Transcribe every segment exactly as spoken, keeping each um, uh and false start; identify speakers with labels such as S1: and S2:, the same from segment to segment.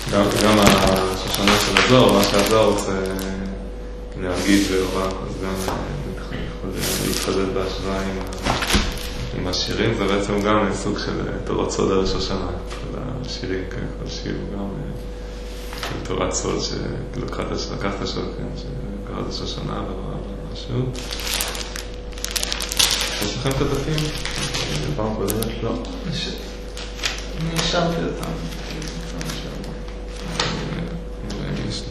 S1: גם השושנה של הזוהר, מה שהזוהר רוצה להגיד ואורח, אז גם יכול להתחדד בהשוואה עם השירים, זה בעצם גם סוג של תורת סוד על השושנה, כל השירים, כל שיר הוא גם תורת סוד שלקחת שלו, שקראת השושנה ורואה משהו. יש לכם את הדפים?
S2: פעם קודמת לא.
S3: אני השארתי אותם.
S1: נראה יש לי.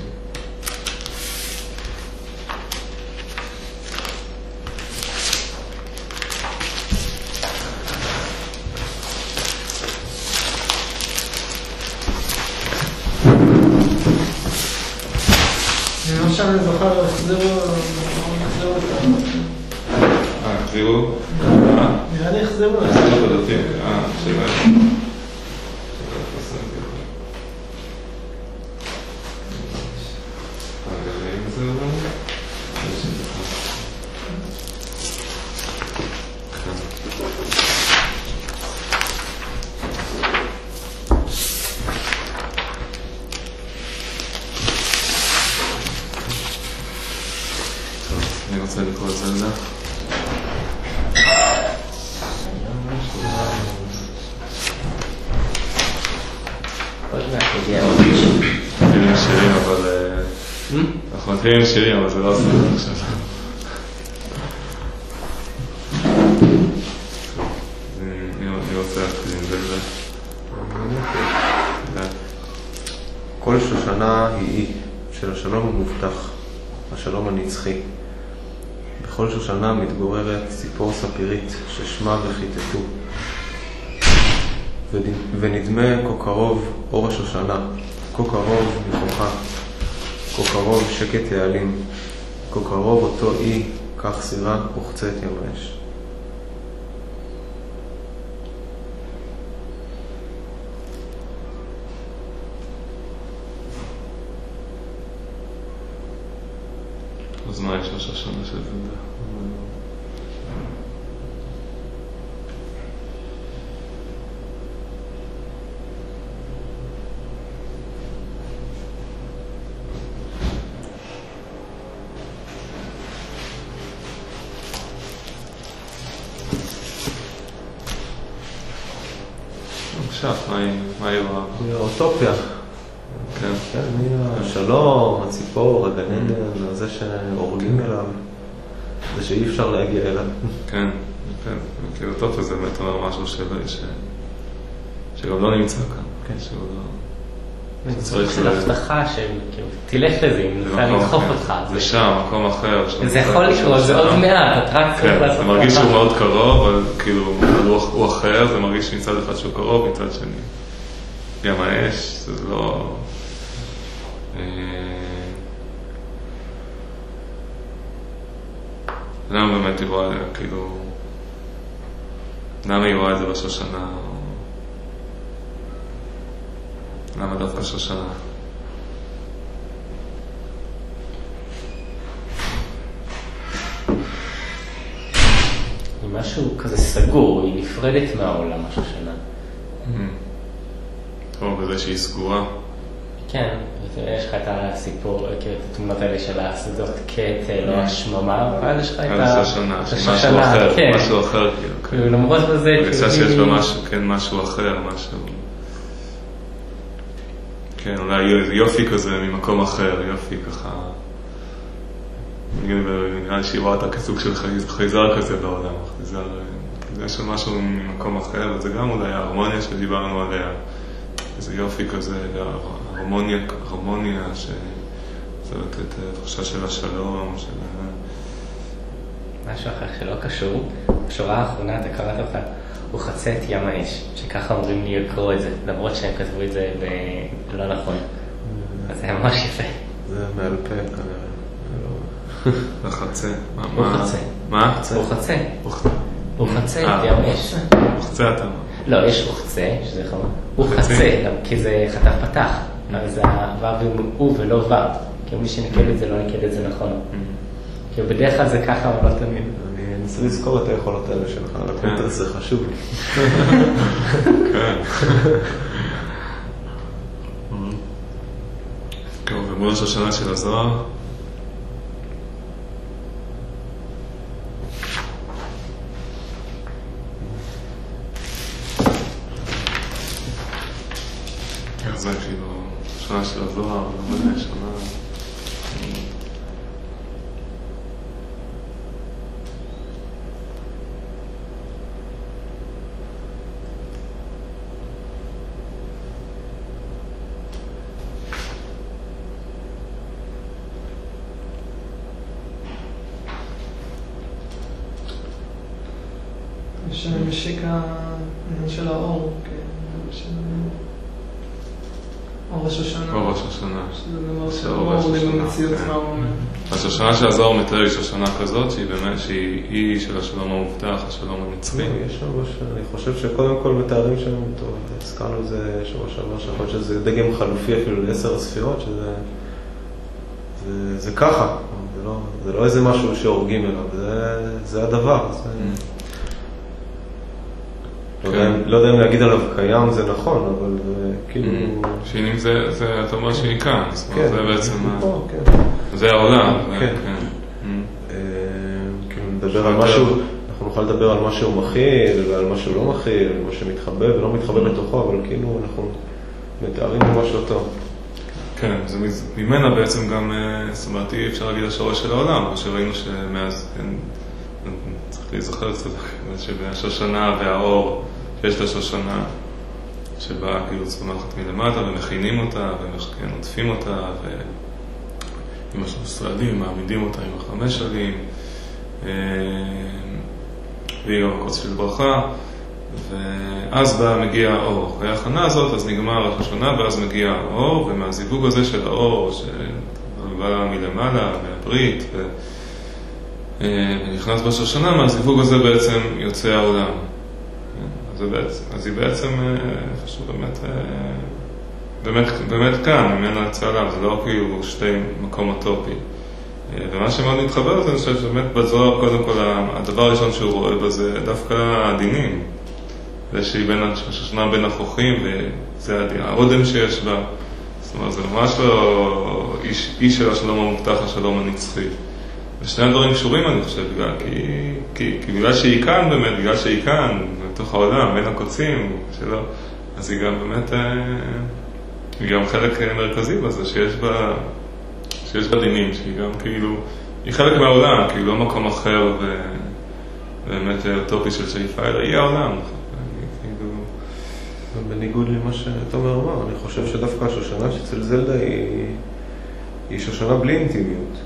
S3: אני עכשיו אני זוכר להחזירו אותם.
S1: אה, החזירו?
S3: נראה לי החזירו אותם.
S1: החזירו את הדפים, אה, שאלה. אני רוצה לקרוא את זה לזה. מתחילים עם שירים, אבל... אנחנו מתחילים עם שירים, אבל זה לא עושה את זה עכשיו. אני רוצה להתחיל עם זה לזה.
S2: כל שושנה היא של השלום המובטח, השלום הנצחי. בכל שושנה מתגוררת ציפור ספירית ששמה וחיטטו. ונדמה כה קרוב אור השושנה, כה קרוב מכוחה, כה קרוב שקט העלים, כה קרוב אותו אי, כך סירה וחצה את ים האש.
S1: אז מה יש לשושנה של זה? עכשיו, מה היא רואה?
S2: היא האוטופיה.
S1: כן.
S2: כן, היא השלום, הציפור, הגן עדן, זה שהורגים אליו, זה שאי אפשר להגיע אליו.
S1: כן, כן. כי אוטופיה זה באמת אומר משהו שגם לא נמצא כאן.
S2: כן.
S1: שהוא לא...
S4: זה צריך של הבטחה שתלך לזה, אם נצא לדחוף אותך.
S1: זה שם, מקום אחר.
S4: זה יכול לקרות, זה עוד מעט.
S1: כן, זה מרגיש שהוא מאוד קרוב, אבל כאילו הוא אחר, זה מרגיש מצד אחד שהוא קרוב, מצד שני. ים האש, זה לא... למה באמת היא רואה, כאילו... למה היא רואה את זה בשושנה? למה דווקא שושנה?
S4: היא משהו כזה סגור, היא נפרדת מהעולם השושנה.
S1: טוב, בזה שהיא סגורה.
S4: כן, יש לך את הסיפור, את התמונות האלה של השדות קט, לא השממה, ואז יש לך את
S1: השושנה, משהו אחר, משהו אחר,
S4: כאילו. למרות בזה,
S1: כאילו... שיש בה משהו, כן, משהו אחר, משהו... כן, אולי יופי כזה ממקום אחר, יופי ככה... נראה לי שהיא רואה אותה כסוג של חייזר כזה בעולם, חייזר... יש שם משהו ממקום אחר, וזה גם אולי ההרמוניה שדיברנו עליה. איזה יופי כזה, הרמוניה, הרמוניה שצריך את תחושה של השלום, של...
S4: משהו אחר שלא קשור, בשורה האחרונה אתה קראת אותה, הוא חצה את ים האש, שככה אומרים לי לקרוא את זה, למרות שהם כתבו את זה בלא נכון. אז זה ממש יפה.
S2: זה מעל פה כנראה.
S1: זה חצה.
S4: הוא חצה.
S1: מה?
S4: הוא חצה. הוא חצה את ים האש.
S1: הוא חצה אתה.
S4: לא, יש רוחצה, שזה חמור. הוא חצה, כי זה חטף פתח. אבל זה הוו הוא ולא וו. כי מי שנקל את זה לא נקל את זה נכון. כי בדרך כלל זה ככה, אבל לא תמיד.
S2: אני אנסה לזכור את היכולות האלה שלך, לקונטרס זה חשוב לי.
S1: כן. בעמוד ראש השנה של הזוהר. זה כאילו שנה של הזוהר, לא מלא שנה.
S3: שמשיק העניין של האור, כן, של אור ראש השנה.
S1: אור ראש השנה.
S3: שזה דבר שאור במציאות מה הוא אומר.
S1: אז השנה של הזוהר מתאר יש השנה כזאת, שהיא באמת, שהיא של השלום המובטח, השלום הנצחי.
S2: יש שם, אני חושב שקודם כל מתארים שם, טוב, הזכרנו את זה שבוע שעבר, שיכול להיות שזה דגם חלופי אפילו לעשר הספירות, שזה זה, זה ככה, זה לא, זה לא איזה משהו שהורגים אליו, זה, זה הדבר. זה... לא יודע אם להגיד עליו קיים זה נכון, אבל כאילו...
S1: שינים זה, אתה אומר שהיא כאן, זה בעצם... זה העולם.
S2: כן. כאילו נדבר על משהו, אנחנו נוכל לדבר על מה שהוא מכיל, ועל מה שהוא לא מכיל, מה שמתחבא ולא מתחבא לתוכו, אבל כאילו אנחנו מתארים משהו טוב.
S1: כן, ממנה בעצם גם, זאת אומרת, אי אפשר להגיד השורש של העולם, מה שראינו שמאז, צריך להיזכר קצת, שבשושנה והאור, שיש לה שושנה שבה כאילו צומחת מלמטה ומכינים אותה ונוטפים אותה ועם השלושה עלים מעמידים אותה עם החמש עלים והיא גם הקוץ של ברכה ואז בא מגיע האור. אחרי ההכנה הזאת אז נגמר השושנה ואז מגיע האור ומהזיווג הזה של האור שבא מלמעלה והברית ונכנס בשושנה מהזיווג הזה בעצם יוצא העולם. אז היא בעצם, חשוב באמת, באמת, באמת כאן, ממנה יצא עליו, זה לא כאילו שתי מקום אוטופי. ומה שמאוד מתחבר זה, אני חושב שבאמת בזוהר, קודם כל, הדבר הראשון שהוא רואה בזה, דווקא הדינים. זה שהיא בין השושנה בין החוכים, וזה העודם שיש בה. זאת אומרת, זה ממש לא איש, איש של השלום המובטח, השלום הנצחי. ושני הדברים קשורים, אני חושב, בגלל, כי, כי, כי בגלל שהיא כאן באמת, בגלל שהיא כאן, בתוך העולם, בין הקוצים שלו, אז היא גם באמת, היא גם חלק מרכזי בזה, שיש בה, שיש בה דינים, שהיא גם כאילו, היא חלק מהעולם, כאילו לא מקום אחר, ובאמת אוטופי של שאיפה, אלא היא העולם. כאילו...
S2: בניגוד למה שתומר אמר, אני חושב שדווקא השושנה שאצל זלדה היא, היא שושנה בלי אינטימיות.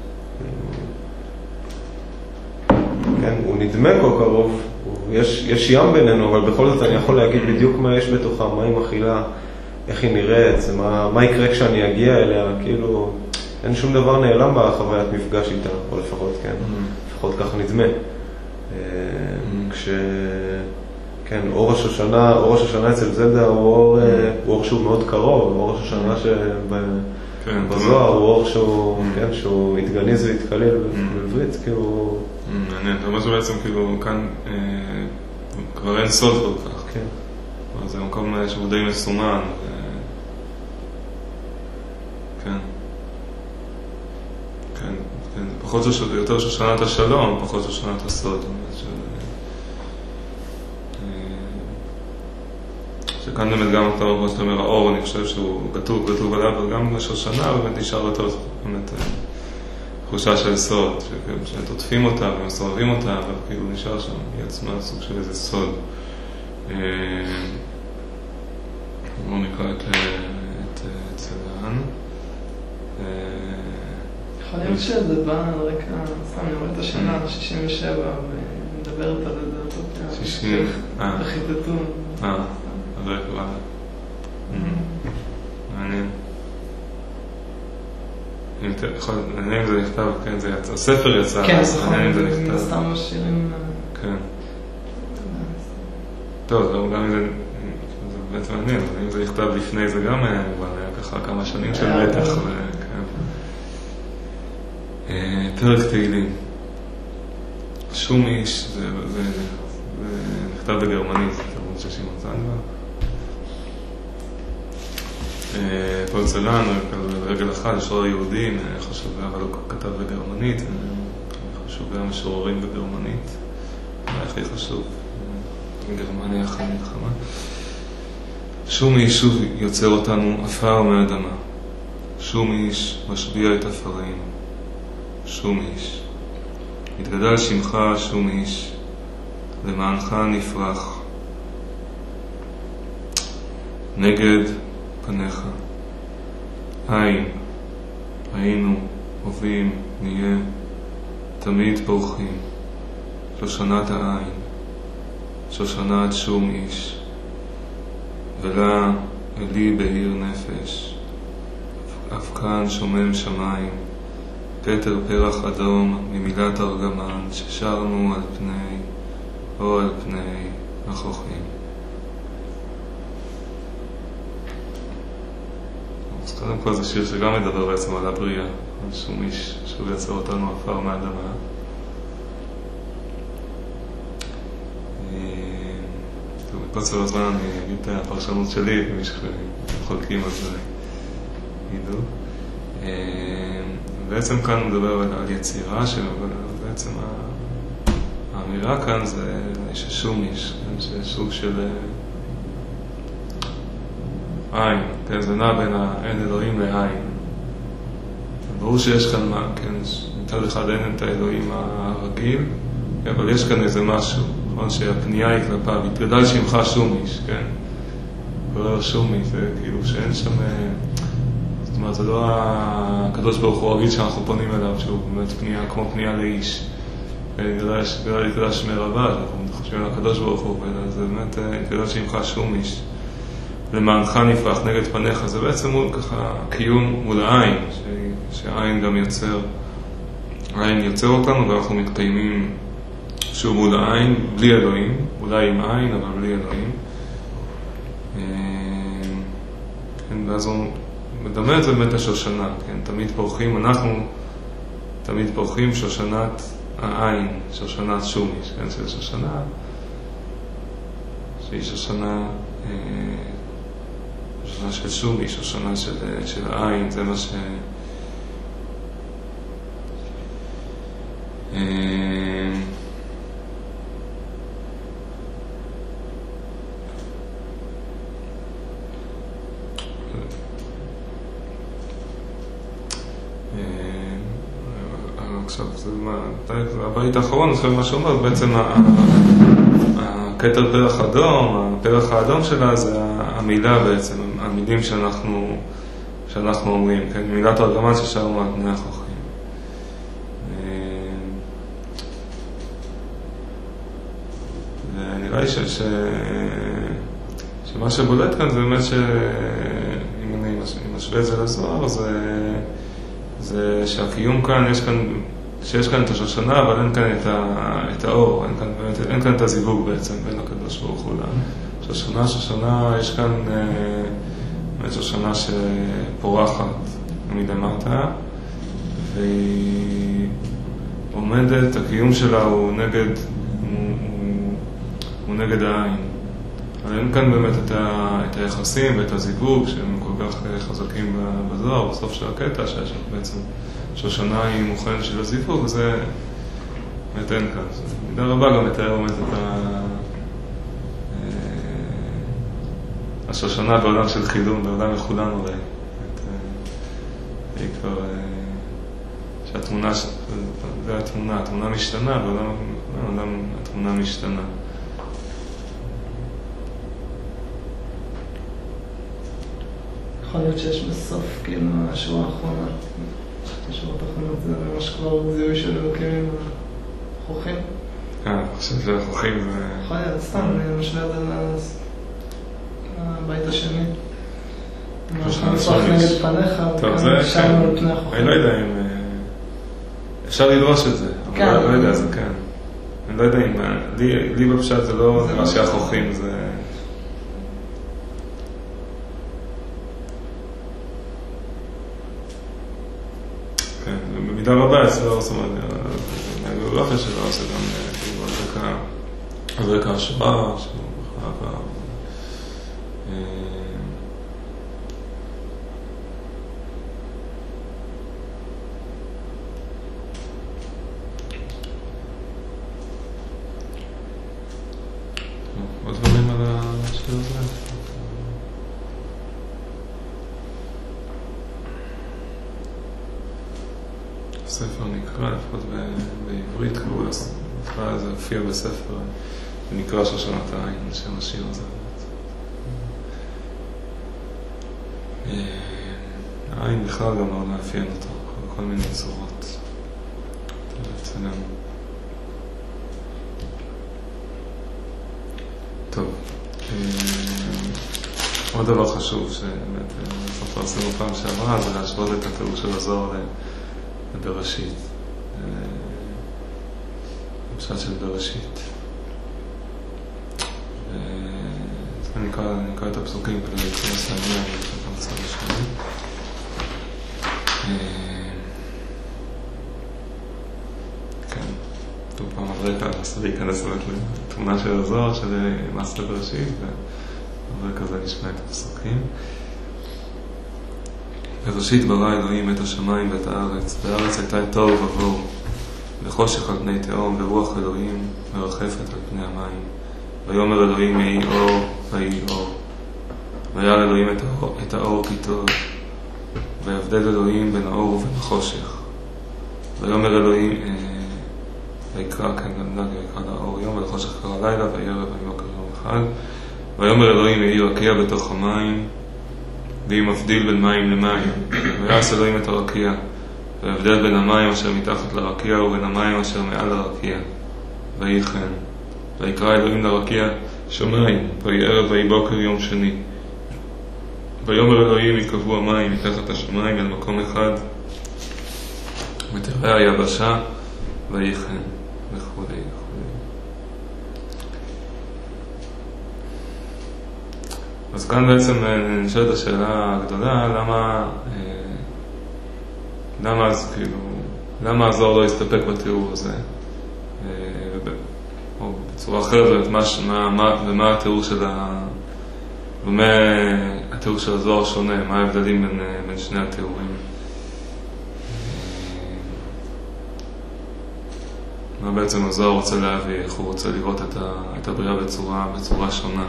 S2: כן, הוא נדמה כה קרוב, יש, יש ים בינינו, אבל בכל זאת אני יכול להגיד בדיוק מה יש בתוכה, מה היא מכילה, איך היא נראית, מה, מה יקרה כשאני אגיע אליה, כאילו, אין שום דבר נעלם בחוויית מפגש איתה, או לפחות, כן, mm-hmm. לפחות כך נדמה. Mm-hmm. כש... כן, אור השושנה, אור השושנה אצל זלדה הוא אור, mm-hmm. הוא אור שהוא מאוד קרוב, אור השושנה שבזוהר הוא אור שהוא, mm-hmm. כן, שהוא התגניז והתקליל בברית, כאילו...
S1: מעניין, אתה אומר שבעצם כאילו כאן כבר אין סוד כל כך.
S2: כן.
S1: זה מקום שהוא די מסומן. כן. כן, כן. פחות יותר שושנת השלום, פחות שושנת הסוד. שכאן באמת גם אתה כמו שאתה אומר, האור, אני חושב שהוא כתוב, כתוב עליו, אבל גם בשושנה באמת נשאר יותר באמת תחושה של סוד, שתוטפים אותה ומסורבים אותה, אבל כאילו נשאר שם, היא עצמה סוג של איזה סוד. בואו נקרא את צלען.
S3: יכול להיות שזה בא על רקע, סתם אני רואה את השנה, שישים ושבע, ומדברת על הדעת.
S1: שישים, אה.
S3: בחיתתון.
S1: אה, אז רקע בא. מעניין. אני אם זה נכתב, כן, זה יצא, הספר יצא,
S3: כן, זה נכתב. סתם שירים...
S1: כן. טוב, גם אם זה, זה באמת מעניין, אבל אם זה נכתב לפני זה גם היה ככה כמה שנים של בטח, פרק תהילים. שום איש, זה נכתב בגרמנית, זה תרבות של שמעון זנדברג. כל צלן, רגל אחת, יש לו יהודים, חשוב גם, אבל הוא כתב בגרמנית, חשוב גם משוררים בגרמנית, זה הכי חשוב, גרמניה אחרי מלחמה. שום איש יוצר אותנו עפר מהאדמה, שום איש משביע את עפרים, שום איש. התגדל שמך שום איש, למענך נפרח, נגד פניך. אין, היינו, הובים, נהיה, תמיד פורחים. שושנת העין, שושנת שום איש, ולה אלי בהיר נפש, אבקן שומם שמיים, כתר פרח אדום ממילת ארגמן, ששרנו על פני, או על פני החוכים. אז קודם כל זה שיר שגם מדבר בעצם על הבריאה, על שום איש שהוא יצר אותנו עפר מהאדמה. טוב, מקוצר הזמן אני אגיד את הפרשנות שלי, ומי שחולקים על זה ידעו. בעצם כאן הוא מדבר על יצירה שלו, ובעצם האמירה כאן זה ששום איש, זה סוג של עין, כן, זה נע בין אין אלוהים לעין. ברור שיש כאן מה, כן, מצד אחד אין את האלוהים הרגיל, אבל יש כאן איזה משהו, נכון, שהפנייה היא כלפיו, התגדל שמך שום איש, כן, קורא שום איש, זה כאילו שאין שם, זאת אומרת, זה לא הקדוש ברוך הוא הרגיל שאנחנו פונים אליו, שהוא באמת פנייה, כמו פנייה לאיש, התגדל שמי רבה, אנחנו חושבים על הקדוש ברוך הוא, זה באמת התגדל שמך שום איש. למענך נפרח, נגד פניך, זה בעצם מול ככה קיום מול העין, שהעין גם יוצר, העין יוצר אותנו ואנחנו מתקיימים שוב מול העין, בלי אלוהים, אולי עם עין, אבל בלי אלוהים. כן, ואז הוא מדמה את זה באמת השושנה, כן, תמיד פורחים, אנחנו תמיד פורחים שושנת העין, שושנת שום איש, כן, של שושנה, שהיא שושנה, שושנה של שום איש, שושנה של, של העין, זה מה ש... עכשיו, זה מה, הבית האחרון, זה מה שאומר, בעצם הכתר פרח אדום, הפרח האדום שלה זה המילה בעצם, המילים שאנחנו, שאנחנו אומרים, כן, מילת ארגמן ששרנו על פני החוכים. ונראה לי ש, ש, שמה שבולט כאן זה באמת שאם אני משווה את זה לזוהר, זה, זה שהקיום כאן, יש כאן, שיש כאן את השושנה, אבל אין כאן את, ה, את האור, אין כאן, באמת, אין כאן את הזיווג בעצם בין הקדוש ברוך הוא. שושנה, שושנה, יש כאן באמת שושנה שפורחת מלמטה, והיא עומדת, הקיום שלה הוא נגד, הוא, הוא, הוא נגד העין. אבל אין כאן באמת את, ה, את היחסים ואת הזיווג שהם כל כך חזקים בזוהר, בסוף של הקטע, שיש בעצם שושנה היא מוכן של הזיווג, וזה באמת אין כאן. מידה רבה גם מתאר באמת את ה... השושנה בעולם של חילון, בעולם מחולן אולי. היא כבר... שהתמונה, זה התמונה, התמונה משתנה, בעולם התמונה משתנה.
S3: יכול להיות שיש בסוף, כאילו, השורה האחרונה. השורה האחרונה זה ממש כבר זיהוי של אלוקים עם החוכים.
S1: אה, אני חושב שהחוכים זה...
S3: יכול להיות, סתם, אני משווה את זה לבית השני. אנחנו נפרח נגד פניך, וכאן שרנו על פני החוכים.
S1: אני לא יודע אם... אפשר לדרוש את זה, אבל אני לא יודע, זה כן. אני לא יודע אם... לי בפשט זה לא נראה שהחוכים זה... במידה רבה אצלו, זאת אומרת, מהגאולוגיה שלו זה גם כאילו על רקע השואה, שהוא חייב ספר נקרא, לפחות בעברית קראו לו, זה הופיע בספר, זה נקרא שושנת העין, שם השיר הזה. העין בכלל גם מאוד מאפיין אותו, בכל מיני צורות. אצלנו. טוב. עוד דבר חשוב שבאמת אנחנו עשינו פעם שעברה, זה להשוות את התיאור של הזוהר לבראשית. למשל של בראשית. אני נקרא את הפסוקים כדי להיכנס לעניין, אני רוצה לשמוע. כן, טוב פעם הרקע, אז להיכנס לתמונה של הזוהר, של מעשה בראשית, והרקע זה נשמע את הפסוקים. בראשית ברא אלוהים את השמיים ואת הארץ, והארץ הייתה תוהו ובוהו, וחושך על פני תהום, ורוח אלוהים מרחפת על פני המים. ויאמר אלוהים יהי אור, ויהי אור. וירא אלוהים את האור, את האור כי טוב, ויבדל אלוהים בין האור ובין החושך. ויאמר אלוהים, ויקרא, כן, ויקרא לאור יום, ולחושך קרא לילה, וירא ויבוקר יום אחד. ויאמר אלוהים יהי רקיע בתוך המים, והיא מבדיל בין מים למים. ויעש אלוהים את הרקיע, ויבדל בין המים אשר מתחת לרקיע ובין המים אשר מעל הרקיע. ויהי כן. ויקרא אלוהים לרקיע שמיים, ויהי ערב ויהי בוקר יום שני. ויאמר אלוהים יקבעו המים מתחת השמיים אל מקום אחד, ותראה היבשה, ויהי כן, וכו' וכו'. אז כאן בעצם נשאלת השאלה הגדולה, למה, למה אז כאילו, למה הזוהר לא הסתפק בתיאור הזה? או בצורה אחרת, מה, מה, מה, ומה התיאור של ה... ומה התיאור של הזוהר שונה, מה ההבדלים בין, בין שני התיאורים. מה בעצם הזוהר רוצה להביא, איך הוא רוצה לראות את, ה, את הבריאה בצורה, בצורה שונה.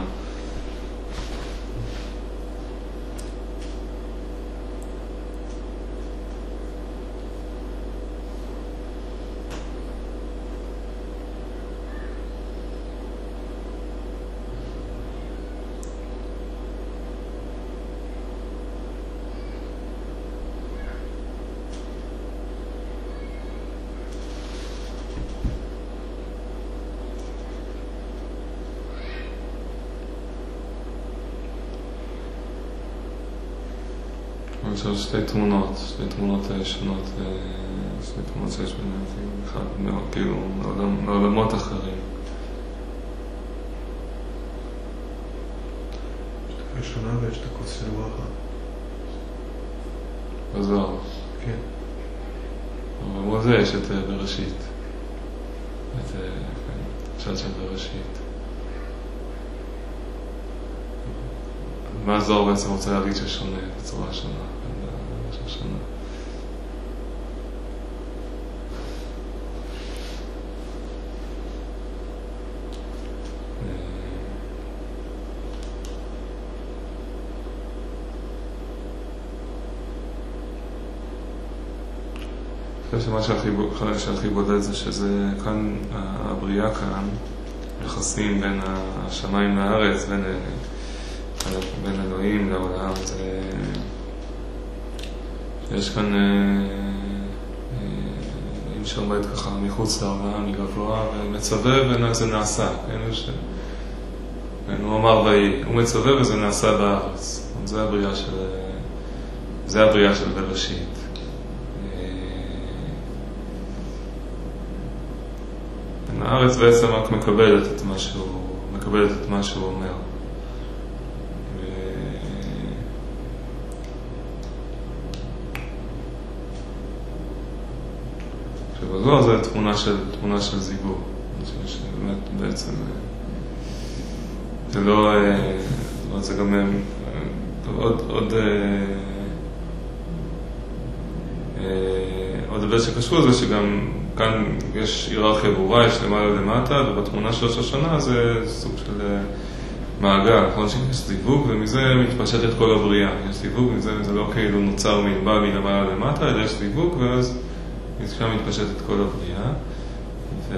S1: עכשיו שתי תמונות, שתי תמונות שונות, שתי תמונות שיש ביניהם, אחד מאוד, כאילו, מעולמות אחרים.
S2: יש את הראשונה ויש את הכוס של ברכה.
S1: בזוהר.
S2: כן.
S1: אבל כמו זה יש את בראשית. את השד של בראשית. מה הזוהר בעצם רוצה להגיד ששונה בצורה שונה, משהו שונה. אני חושב שמה שהכי, שהכי בודד זה שזה כאן, הבריאה כאן, יחסים בין השמיים לארץ, בין בין אלוהים לעולם, זה... יש כאן אלוהים שעומד ככה מחוץ לעולם, מגבוה, ומצווה וזה נעשה, כן? ש... הוא אמר ויהי, הוא מצווה וזה נעשה בארץ. זה הבריאה של... זה הבריאה של בראשית. הארץ בעצם רק מקבלת את מה שהוא, מקבלת את מה שהוא אומר. שבזוהר זה תמונה של, תמונה של זיווג, שבאמת בעצם זה לא, זה גם עוד, עוד, עוד דבר שקשור זה שגם כאן יש היררכיה ברורה, יש למעלה למטה, ובתמונה של ראש השנה זה סוג של מעגל, נכון שיש זיווג, ומזה מתפשט את כל הבריאה. יש זיווג, מזה זה לא כאילו נוצר מלבד מלמעלה למטה, אלא יש זיווג, ואז שם מתפשטת כל הבריאה, ו...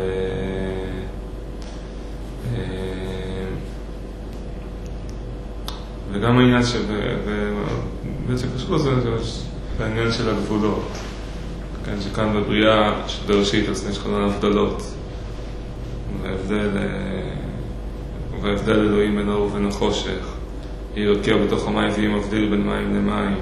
S1: וגם העניין שבעצם קשור לזה, זה העניין של הגבולות. כן, שכאן בבריאה של בראשית, אז יש כל הבדלות. וההבדל, וההבדל אלוהים בין האור ובין החושך. היא רקיע בתוך המים והיא מבדיל בין מים למים.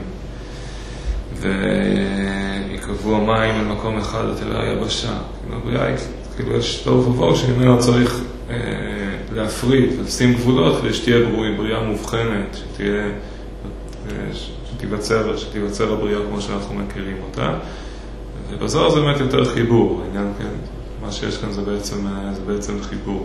S1: ויקבעו המים על מקום אחד ותראה היבשה. בבריאה כאילו יש טוב ובואו שממנו צריך אה, להפריד, לשים גבולות כדי שתהיה בריאה מובחנת, שתהיה, שתיווצר, שתיווצר הבריאה כמו שאנחנו מכירים אותה. ובזוהר זה באמת יותר חיבור, העניין, כן, מה שיש כאן זה בעצם, זה בעצם חיבור.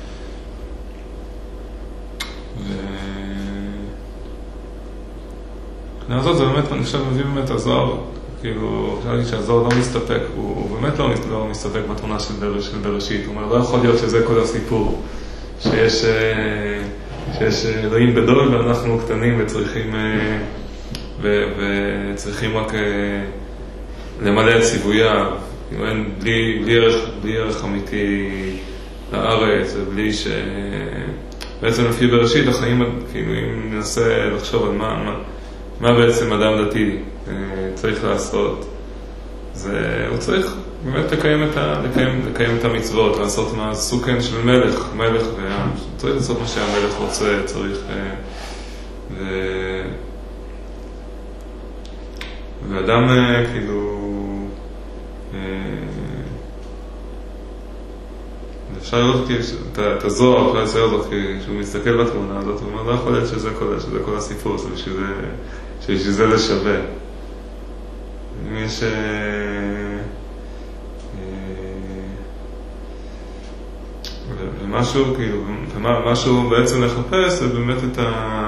S1: וכנראה הזאת זה באמת, אני חושב, מביא באמת הזוהר, כאילו, אפשר להגיד שהזוהר לא מסתפק, הוא, הוא באמת לא, לא מסתפק בתמונה של, בר, של בראשית. הוא אומר, לא יכול להיות שזה כל הסיפור, שיש, שיש אלוהים גדול ואנחנו קטנים וצריכים, ו, וצריכים רק למלא את ציוויה, כאילו אין, בלי, בלי, ערך, בלי ערך אמיתי לארץ, ובלי ש... בעצם לפי בראשית החיים, כאילו אם ננסה לחשוב על מה, מה, מה בעצם אדם דתי צריך לעשות, זה, הוא צריך באמת לקיים את, ה, לקיים, לקיים את המצוות, לעשות מה סוכן של מלך, מלך ועם, צריך לעשות מה שהמלך רוצה, צריך... ו... ואדם כאילו... אפשר לראות את הזוהר, אפשר לצייר זאת, כשהוא מסתכל בתמונה הזאת, הוא אומר, לא יכול להיות שזה כל, שזה כל הסיפור, שבשביל זה זה שווה. אם יש... ומשהו, כאילו, ומשהו בעצם לחפש, זה באמת את ה...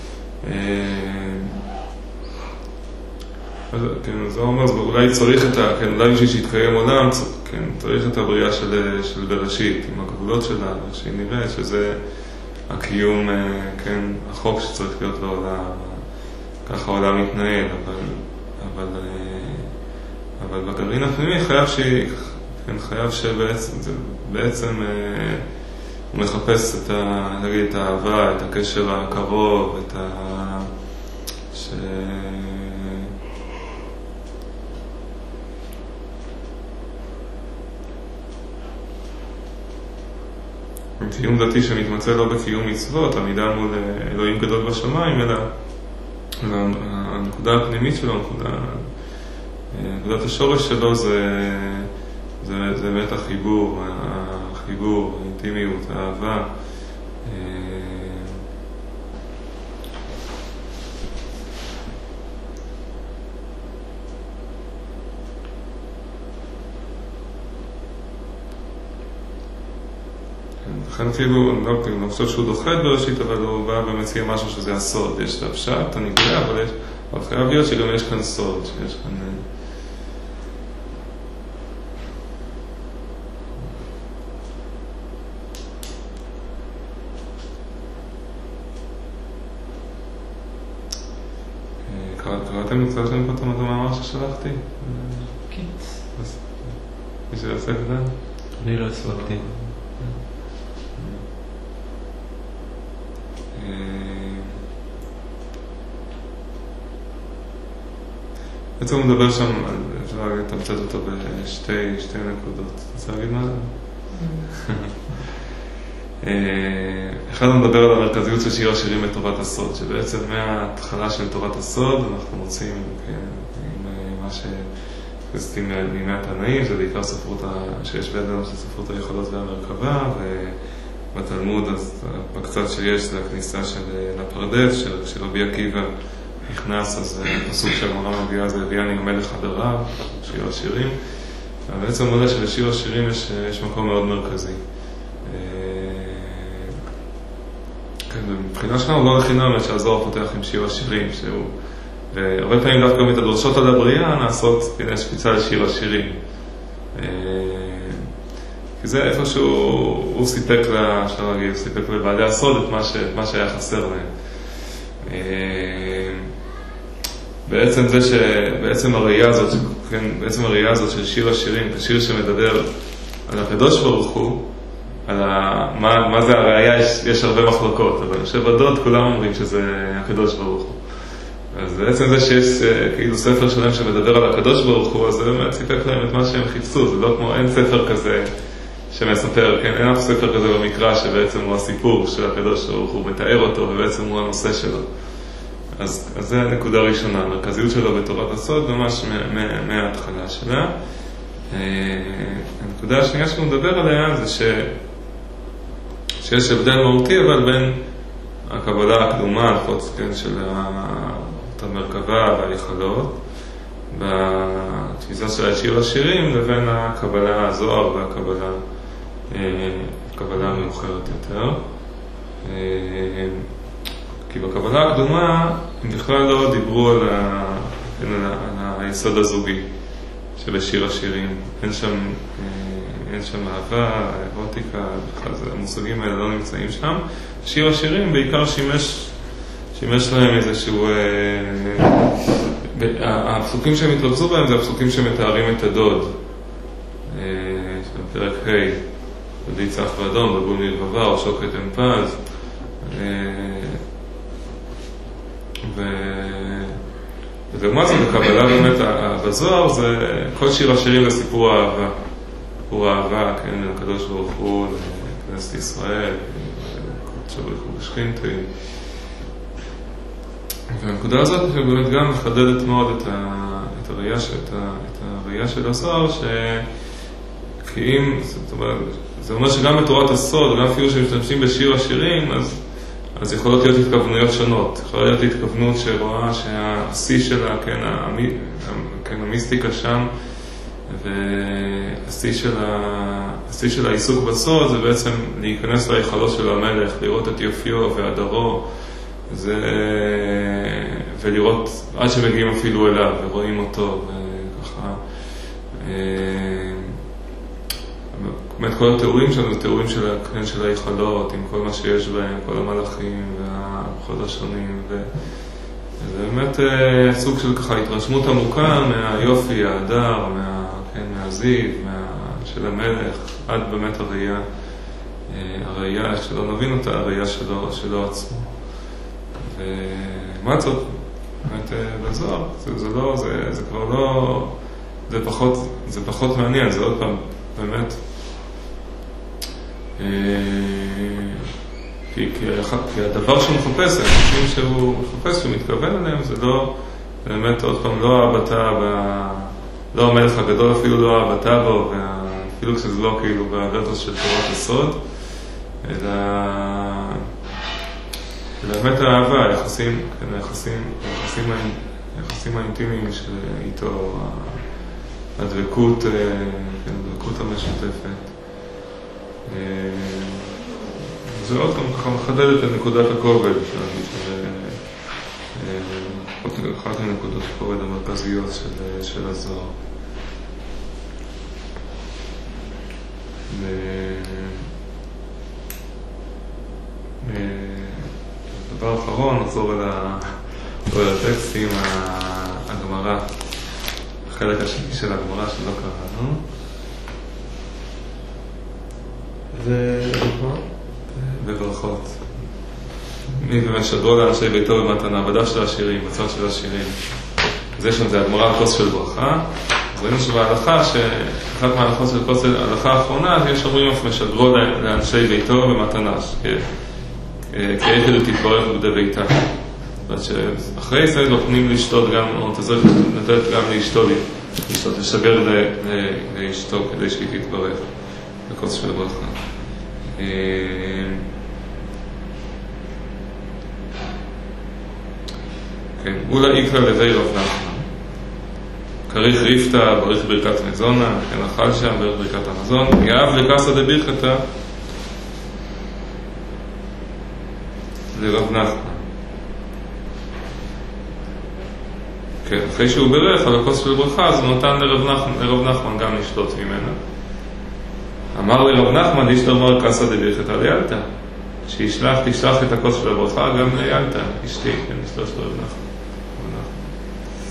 S1: זה אומר, אולי צריך את ה... כן, אולי בשביל שיתקיים עולם, כן, צריך את הבריאה של, של בראשית, עם הגבולות שלה, שנראה שזה הקיום, כן, החוק שצריך להיות לעולם, ככה העולם מתנהל, אבל, אבל, אבל בגרעין הפנימי חייב ש... כן, חייב שבעצם, בעצם הוא מחפש את ה... נגיד, את האהבה, את הקשר הקרוב, את ה... ש... קיום דתי שמתמצא לא בקיום מצוות, עמידה מול אלוהים גדול בשמיים, אלא הנקודה הפנימית שלו, הנקודה, נקודת השורש שלו זה, זה, זה באמת החיבור, החיבור, האינטימיות, האהבה. לכן כאילו, אני לא חושב שהוא דוחה את בראשית, אבל הוא בא ומציע משהו שזה הסוד. יש את הפשט, אני יודע, אבל יש, אבל חייב להיות שגם יש כאן סוד, שיש כאן... קראתם קצת לכם פה את המאמר ששלחתי?
S3: כן.
S1: מישהו יעשה את זה?
S2: אני לא הספקתי. בעצם הוא מדבר שם, אפשר לתמצת אותו בשתי שתי נקודות. רוצה להגיד מה זה? אחד הוא מדבר על המרכזיות של שיר השירים בתורת הסוד, שבעצם מההתחלה של תורת הסוד אנחנו מוצאים עם מה שכנסתים מימי התנאים, זה בעיקר ספרות שיש בידינו של ספרות היכולות והמרכבה, ובתלמוד אז בקצת שיש זה הכניסה של לפרדס, של רבי עקיבא נכנס, אז הפסוק של הגמרא מביאה זה הביאני המלך הדריו, שיר השירים. ובעצם מודע שלשיר השירים יש, יש מקום מאוד מרכזי. כן, מבחינה שלנו לא לחינם שהזוהר פותח עם שיר השירים, שהוא... והרבה פעמים דווקא גם את הדרשות על הבריאה נעשות כדי שפיצה לשיר השירים. כי זה איפשהו הוא סיפק לה, אפשר להגיד, הוא סיפק לבעלי הסוד את מה, ש, מה שהיה חסר להם.
S1: בעצם זה ש... בעצם הראייה הזאת, כן, בעצם הראייה הזאת של שיר השירים, השיר שמדבר על הקדוש ברוך הוא, על ה... מה, מה זה הראייה, יש, יש הרבה מחלוקות, אבל שבדוד כולם אומרים שזה הקדוש ברוך הוא. אז בעצם זה שיש כאילו ספר שלם שמדבר על הקדוש ברוך הוא, אז זה באמת סיפק להם את מה שהם חיפשו, זה לא כמו, אין ספר כזה שמספר, כן, אין אף ספר כזה במקרא שבעצם הוא הסיפור של הקדוש ברוך הוא, מתאר אותו ובעצם הוא הנושא שלו. אז, אז זה הנקודה הראשונה, המרכזיות שלו בתורת הסוד, ממש מההתחלה שלה. הנקודה השנייה שהוא מדבר עליה זה ש... שיש הבדל מהותי, אבל בין הקבלה הקדומה, לפחות כן, של המרכבה והיכלות, בתפיסה של השיר השירים, לבין הקבלה הזוהר והקבלה הקבלה המאוחרת יותר. כי בקבלה הקדומה הם בכלל לא דיברו על, ה... על, ה... על היסוד הזוגי שבשיר השירים. אין שם, אין שם אהבה, אירוטיקה, בכלל זה, המושגים האלה לא נמצאים שם. שיר השירים בעיקר שימש, שימש להם איזשהו... הפסוקים שהם התרכזו בהם זה הפסוקים שמתארים את הדוד. פרק ה' דודי צח ואדום, בגול מלבבה או שוקת אמפז. ו... ודוגמה זאת בקבלה באמת בזוהר, זה כל שיר השירים לסיפור האהבה. סיפור האהבה, כן, לקדוש ברוך הוא, לכנסת ישראל, לקודש ברוך הוא בשכינתי. והנקודה הזאת באמת גם מחדדת מאוד את, ה... את, הראייה, ש... את, ה... את הראייה של הזוהר, כי אם, זאת אומרת, זה אומר שגם בתורת הסוד, גם אפילו שמשתמשים בשיר השירים, אז אז יכולות להיות התכוונויות שונות. יכולה להיות התכוונות שרואה שהשיא שלה, כן, המי, כן, המיסטיקה שם, והשיא של, ה, השיא של העיסוק בסוד זה בעצם להיכנס להיכלות של המלך, לראות את יופיו והדרו, זה, ולראות עד שמגיעים אפילו אליו ורואים אותו, וככה. באמת כל התיאורים שלנו זה תיאורים של, כן, של היכלות, עם כל מה שיש בהם, כל המלאכים והכוחות השונים, וזה באמת סוג של ככה התרשמות עמוקה מהיופי, ההדר, מה, כן, מהזיו, מה, של המלך, עד באמת הראייה, הראייה שלא נבין אותה, הראייה שלו, שלו עצמו. ומה זאת? באמת בזוהר, זה, זה לא, זה, זה כבר לא, זה פחות, זה פחות מעניין, זה עוד פעם, באמת, כי, כי, כי הדבר שהוא מחפש, האנשים שהוא מחפש, שהוא מתכוון עליהם, זה לא, באמת עוד פעם, לא אהבתה, לא המלך הגדול, אפילו לא אהבתה בו, אפילו כשזה לא כאילו בוורטוס של תורת הסוד, אלא באמת האהבה, היחסים, כן, היחסים, היחסים, היחסים האינטימיים שאיתו, הדבקות, כן, הדבקות המשותפת. זה עוד פעם ככה מחדד את נקודת הכובד, שזה אחת מנקודות הכובד המרכזיות של, של הזוהר. דבר אחרון, נחזור אל הטקסטים, הגמרא, החלק השני של הגמרא שלא קראנו.
S2: זה מה?
S1: בברכות. מי ומשדרו לאנשי ביתו במתנה, בדף של השירים, בצד של השירים. זה שם זה הגמרא הכוס של ברכה. אז ראינו שבהלכה, שאחת מההלכות של כוס של ההלכה האחרונה, יש אומרים אף משדרו לאנשי ביתו במתנה, כאיכד ותתברך בדי ביתה. זאת אומרת שאחרי זה נותנים לשתות גם, או תזריך לתת גם לאשתו, לשתות, לשגר לאשתו כדי שהיא תתברך. בכוס של ברכה. כן, אולי איקרא לבי רב נחמן. כריך ריפתא, בריך ברכת מזונה, כן, אכל שם, בריך ברכת המזון, יאהב לקסא דברכתא לרב נחמן. כן, אחרי שהוא ברך על הכוס של ברכה, אז הוא נתן לרב נחמן, לרב נחמן גם לשתות ממנה. אמר לרב נחמן, איש תאמר קסא דברכתא ליאלתא. שישלח, תשלח את הכוס של הברכה גם ליאלתא, אשתי, כן, אשתו של רב נחמן.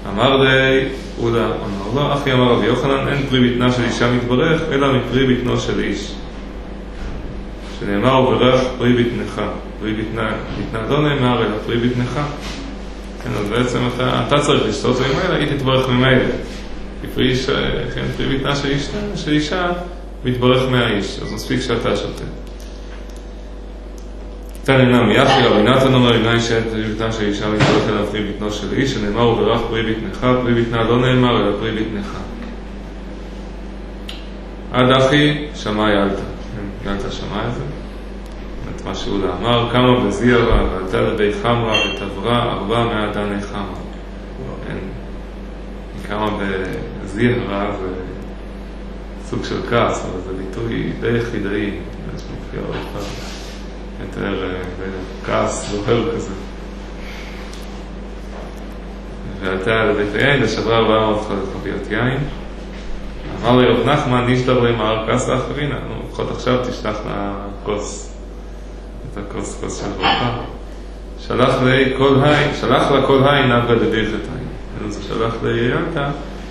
S1: אמר לי, אולה אמר לו, אחי אמר רבי יוחנן, אין פרי בטנה של אישה מתברך, אלא מפרי בטנו של איש. שנאמר וברך פרי בטנך, פרי בטנה, בטנה לא נאמר, אלא פרי בטנך. כן, אז בעצם אתה, אתה צריך לשתות ממילא, היא תתברך ממילא. כי פרי, איש, כן, פרי בטנה של אישה, של אישה מתברך מהאיש, אז מספיק שאתה שותה. תננה מיחי, רבי נתן אומר, אם נאישה פרי בטנה של אישה מתברך אלא פרי בטנו של איש, שנאמר וברך פרי בטנך, פרי בטנה לא נאמר, אלא פרי בטנך. עד אחי שמע ילתה. ילתה שמע את זה. את מה שאולה אמר, כמה בזירה, ועלתה לבי חמרה, ותברה ארבע מאה דני חמרה. כמה בזירה, זה סוג של כעס, אבל זה ביטוי די יחידאי, יש מופיע עוד פעם, יותר כעס זוהר כזה. ועלתה לבית היין, לשברה ארבעה מאות חביות יין. אמר לי רב נחמן, נשתר למער כעס לאחרינה, נו, לפחות עכשיו תשלח לה כוס, את הכוס, כוס של ברכה. שלח לי כל היין, שלח לה כל היין נבא לברכת היין. אז שלח לי ילתה,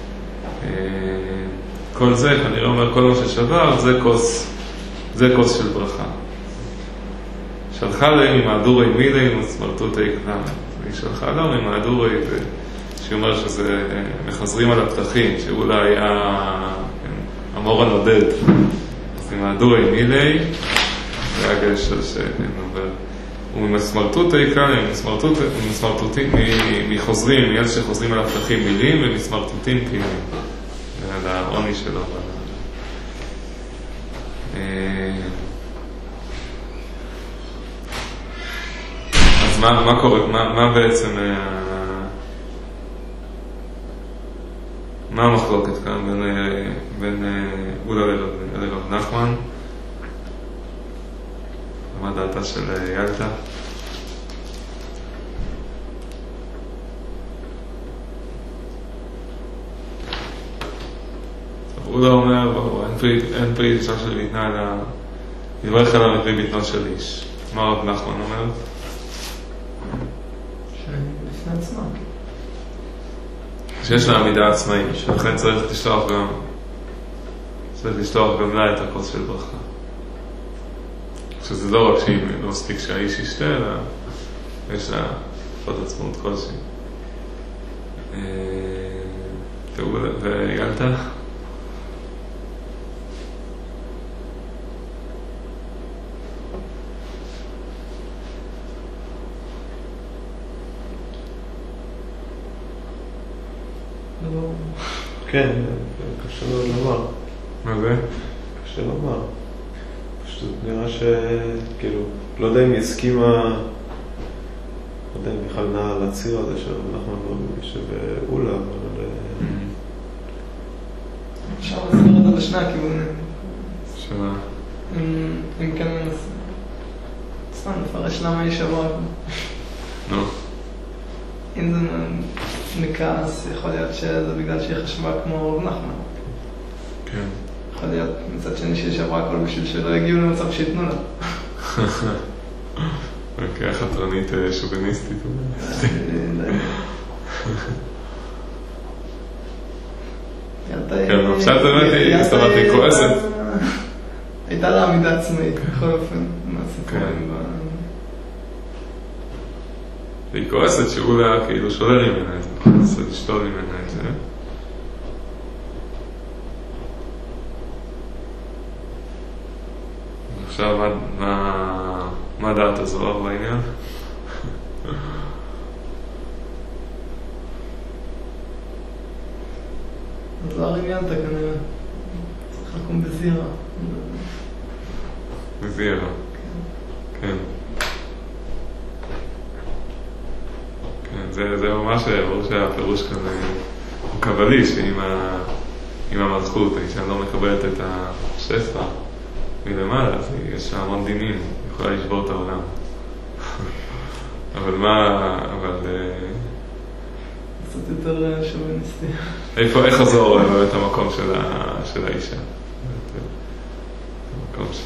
S1: כל זה, כנראה אומר כל מה ששבר, זה כוס, זה כוס של ברכה. שלחה לי ממהדורי מילי ומסמרטוטי קדם. היא שלחה לו ממהדורי, שאומר שזה מחזרים על הפתחים, שאולי המור הנודד. אז ממהדורי מילי, זה הגשר שנובר. ומסמרטוטי כאן, מסמרטוטים, מחוזרים, מיד שחוזרים על הפתחים מילים, ומסמרטוטים פילים. זה על העוני שלו. אז מה, מה קורה? מה, מה בעצם, מה המחלוקת כאן בין, בין אולה לרב נחמן? מה דעתה של ילתה? אולה אומר, אין פרי אישה של בטנה, אלא יברך עליו מפרי בטנו של איש. מה רב נחמן אומר?
S3: שלפני עצמה.
S1: שיש לה עמידה עצמאית, לכן צריך לשלוח גם, צריך לשלוח גם לה את הכוס של ברכה. שזה לא רק שהיא לא מספיק שהאיש ישתה, אלא יש לה עוד עצמאות כלשהי. וילתה?
S2: כן, קשה מאוד לומר.
S1: מה זה?
S2: קשה לומר. פשוט נראה שכאילו, לא יודע אם היא הסכימה, לא יודע אם בכלל נעה על הציר הזה של נחמן ברמי שבאולה, אבל...
S3: אפשר להסביר את זה בשני הכיוונים.
S1: שמה?
S3: אם כן מנסה. סתם, נפרש למה היא שברה.
S1: נו.
S3: אם זה מכעס, יכול להיות שזה בגלל שהיא חשבה כמו רב נחמן.
S1: כן.
S3: יכול להיות מצד שני שהיא שברה הכל בשביל שלא הגיעו למצב שיתנו לה.
S1: אוקיי, חתרנית שוביניסטית. כן, עכשיו אתה אומרת, זאת אומרת, היא כועסת.
S3: הייתה לה עמידה עצמאית, בכל אופן.
S1: כן. והיא כועסת שאולה כאילו שולל ממנה את זה, כועסת לשתול ממנה את זה. עכשיו, מה, מה, מה דעת הזוהר בעניין?
S3: הזוהר עניינת כנראה, צריך לקום בזירה.
S1: בזירה, כן. זה, זה ממש ברור שהפירוש כאן הוא קבלי, שאם המלכות, האישה לא מקבלת את השפע מלמעלה, אז יש המון דינים, היא יכולה לשבור את העולם. אבל מה, אבל...
S3: קצת יותר שוביניסטי.
S1: איפה, איך הזוהר רואה את המקום של, ה, של האישה? המקום של...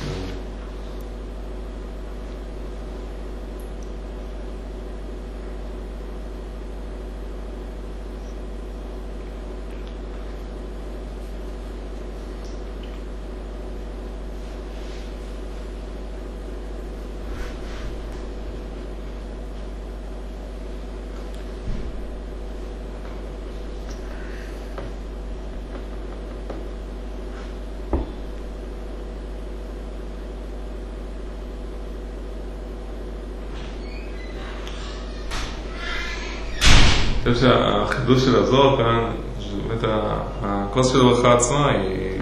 S1: חושב שהחידוש של הזוהר כאן, שבאמת הכוס של הברכה עצמה היא,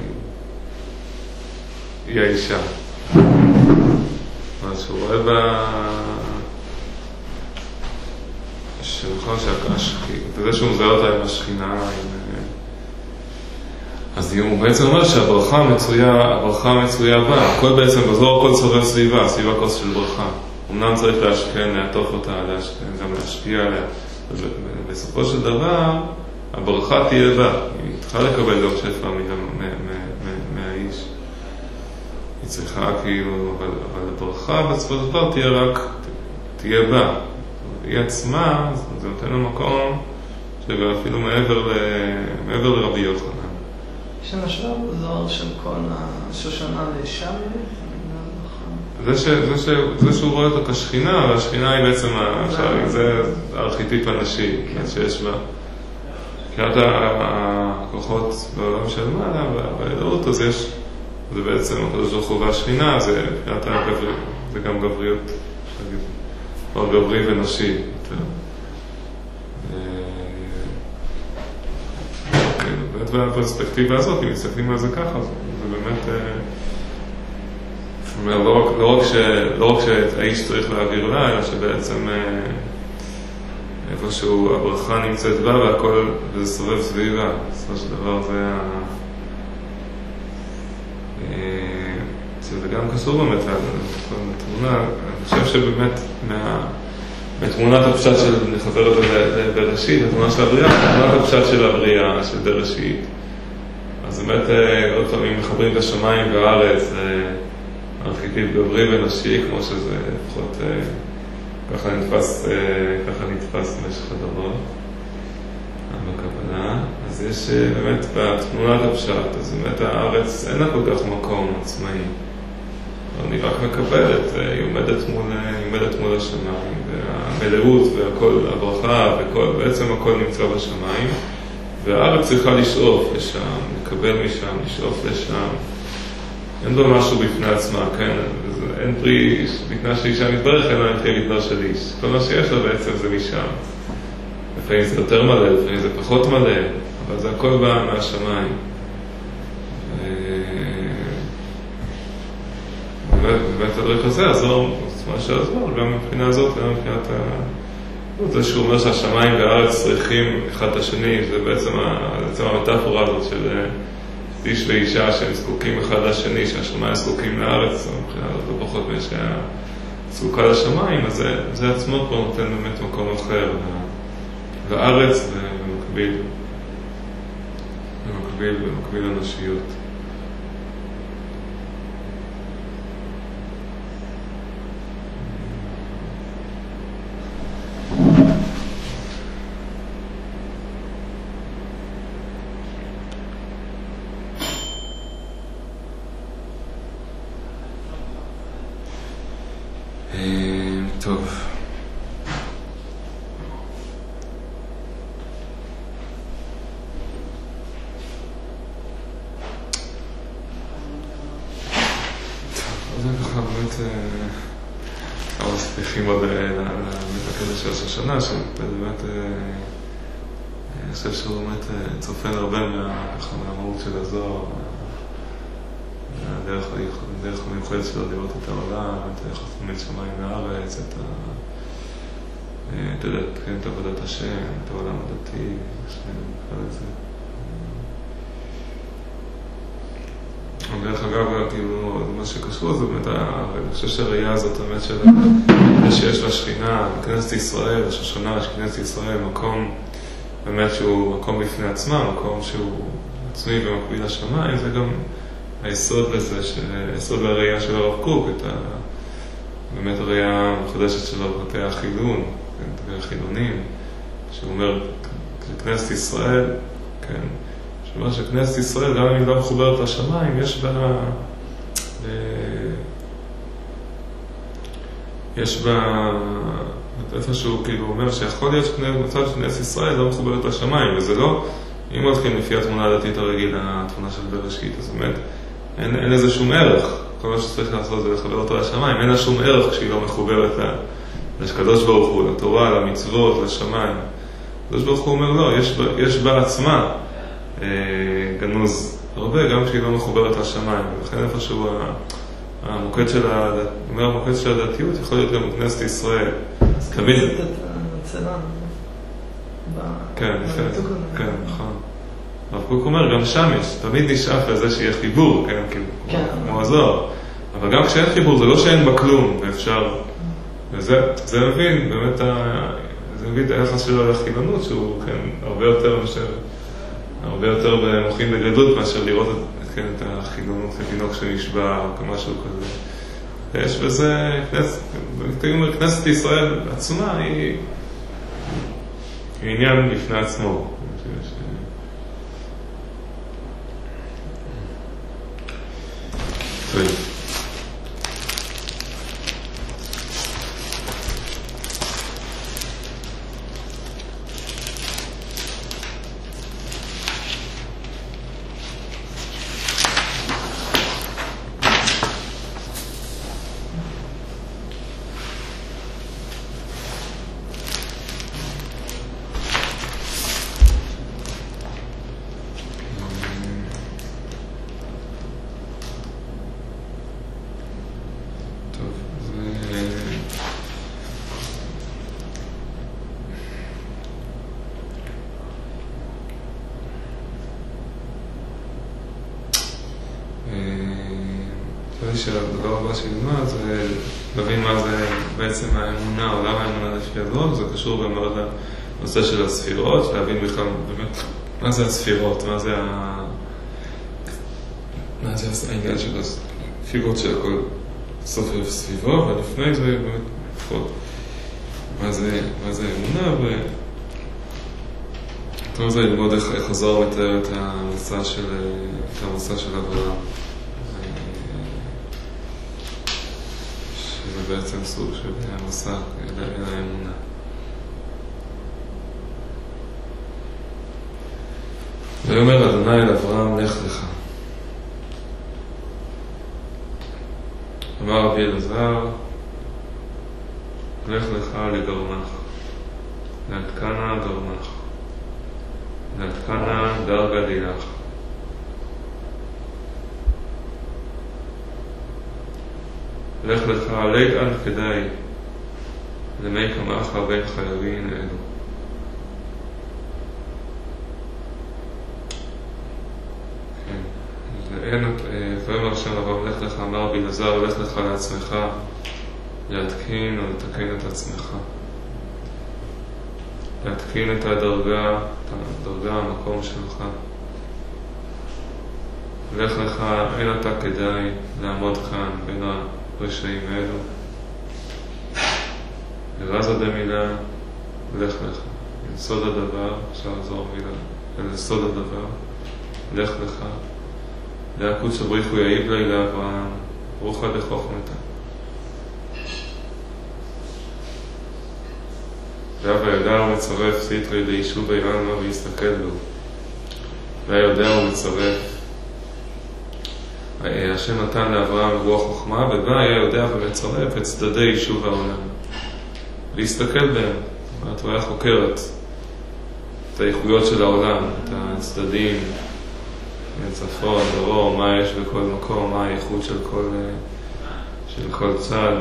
S1: היא האישה. זאת אומרת, שהוא רואה בה... שנכון שהשכינה, וזה שהוא מזהה אותה עם השכינה, עם... אז הוא בעצם אומר שהברכה המצויה, הברכה המצויה בה, הכל בעצם בזוהר, הכל סובב סביבה, סביב הכוס של ברכה. אמנם צריך להשכן, לעטוף אותה, להשכן, גם להשפיע עליה. ובסופו של דבר, הברכה תהיה בה. היא צריכה לקבל גם שפע מהאיש. היא צריכה כאילו, אבל, אבל הברכה בסופו של דבר תהיה רק, תהיה בה. היא עצמה, זה נותן לו מקום שאפילו מעבר, ל, מעבר לרבי יוחנן.
S3: יש למשל בזוהר של כל השושנה לאישה
S1: זה, ש, זה, ש, זה שהוא רואה אותה כשכינה, והשכינה היא בעצם השארי, זה הארכיטיפ הנשי שיש בה. מבחינת הכוחות בעולם של מעלה והאלוהות, אז יש, זה בעצם הקדוש ברוך הוא והשכינה, זה מבחינת הגברי, זה גם גבריות, או גברי ונשי יותר. באמת בפרספקטיבה הזאת, אם מסתכלים על זה ככה, זה באמת... לא רק, לא רק, ש, לא רק שהאיש צריך להעביר לה, אלא שבעצם איפשהו הברכה נמצאת בה והכל, וזה סובב סביבה. בסופו של דבר זה ה... זה גם קשור באמת לתמונה. אני חושב שבאמת מה... בתמונת הפשט של, נחבר את זה בראשית, התמונה של הבריאה, תמונת הפשט של הבריאה, של בראשית. אז באמת, עוד פעמים מחברים את השמיים והארץ, ארכיטיפ גברי ונשי, כמו שזה לפחות ככה נתפס, ככה נתפס במשך הדורות בקבלה. אז יש באמת בתמונת הפשט, אז באמת הארץ אין לה כל כך מקום עצמאי. אני רק מקבלת, היא עומדת מול, היא עומדת מול השמיים, והמלאות והכל, הברכה וכל, בעצם הכל נמצא בשמיים, והארץ צריכה לשאוף לשם, לקבל משם, לשאוף לשם. אין לו משהו בפני עצמה, כן? אין פרי, בפני שאישה מתברך, אין לה נתחיל לדבר של איש. כל מה שיש לה בעצם זה משם. לפעמים זה יותר מלא, לפעמים זה פחות מלא, אבל זה הכל בא מהשמיים. ובאמת הדרך הזה, הזוהר, מה שהזוהר, גם מבחינה הזאת, גם מבחינת ה... זה שהוא אומר שהשמיים והארץ צריכים אחד את השני, זה בעצם המטאפורה הזאת של איש ואישה שהם זקוקים אחד לשני, שהשמיים זקוקים לארץ, מבחינה הזאת לא פחות משהיה זקוקה לשמיים, אז זה, זה עצמו כבר נותן באמת מקום אחר, לארץ ובמקביל, במקביל, במקביל לנשיות. טוב. אז זה ככה באמת כמה ספיחים עוד לקדש של השנה, שבאמת אני חושב שהוא באמת צופן הרבה מהמהות של הזוהר, הדרך המיוחדת שלו לראות את העולם, את החסומת שמיים והארץ, את עבודת השם, את העולם הדתי, נקרא לזה. דרך אגב, כאילו, מה שקשור זה באמת, אני חושב שהראייה הזאת באמת של שיש לה שכינה, כנסת ישראל, השושנה של כנסת ישראל, מקום באמת שהוא מקום בפני עצמה, מקום שהוא עצמי ומקביל לשמיים, זה גם היסוד לזה, היסוד לראייה של הרב קוק, את ה... באמת הראייה המחודשת שלו בבתי החילון, בתי החילונים, שהוא אומר, כנסת ישראל, כן, שאומר שכנסת ישראל, גם אם היא לא מחוברת לשמיים, יש בה, יש בה, איפשהו כאילו אומר שיכול להיות שמצב של כנסת ישראל לא מחוברת לשמיים, וזה לא, אם הולכים לפי התמונה הדתית הרגילה, התמונה של בראשית, אז באמת, אין, אין לזה שום ערך. כל מה שצריך לעשות זה לחבר אותו לשמיים. אין לה שום ערך כשהיא לא מחוברת לקדוש ברוך הוא, לתורה, למצוות, לשמיים. הקדוש ברוך הוא אומר לא, יש, יש בה עצמה אה, גנוז הרבה, גם כשהיא לא מחוברת לשמיים, ולכן איפשהו המוקד של, הדת, אומר, המוקד של הדתיות יכול להיות גם כנסת ישראל. תמיד...
S3: אז את הצלם.
S1: כן, כן, נכון. הרב קוק אומר, גם שם יש, תמיד נשאף לזה שיהיה חיבור, כן, כמו הזוהר. אבל גם כשאין חיבור, זה לא שאין בה כלום, ואפשר... וזה מבין, באמת, זה מבין את היחס שלו לחילונות, שהוא כן, הרבה יותר מאשר, הרבה יותר במוחין בגדלות, מאשר לראות כן, את החילונות כתינוק שנשבע, או כמשהו כזה. יש בזה, כנסת, כנסת ישראל עצמה היא, היא עניין בפני עצמו. טוב. שהדבר הבא שנלמד זה להבין מה זה בעצם האמונה או למה האמונה לפי הדבר, זה קשור גם מאוד לנושא של הספירות, להבין בכלל באמת מה זה הספירות, מה זה ה... מה זה העניין של הספירות של הכל סופר סביבו, ולפני זה באמת לפחות מה זה, מה זה האמונה, ו... טוב זה ללמוד איך, איך הזוהר מתאר את המסע של, את המסע של אברהם. שזה בעצם סוג של המסע אל האמונה. ואומר אדוני אל אברהם, לך לך. אמר רבי אלעזר, לך לך לגרמך. לעדכנה גרמך. לעדכנה דר גלילך. לך לך עלי אל כדאי למי כמך בין חייבים אלו. כן, ואומר השם אברהם, לך לך, אמר רבי אלעזר, לך לך לעצמך, להתקין או לתקן את עצמך. להתקין את הדרגה, את הדרגה, המקום שלך. לך לך, אין אתה כדאי לעמוד כאן בין הרשעים האלו. ורזה דמילה, לך לך. סוד הדבר, אפשר לעזור מילה, אל סוד הדבר, לך לך. להקוד שבריחו יעיב לי לאברהם, ברוכה דחוכמתה. ואבא יודע ומצרף סיטרי ליישוב אירנמה ויסתכל לו. והיודע ומצרף. השם נתן לאברהם רוח חוכמה, ובא היה יודע ומצרף את צדדי יישוב העולם. להסתכל בהם. את רואה חוקרת את האיכויות של העולם, את הצדדים, צפון, דרום, מה יש בכל מקום, מה האיכות של כל, של כל צד.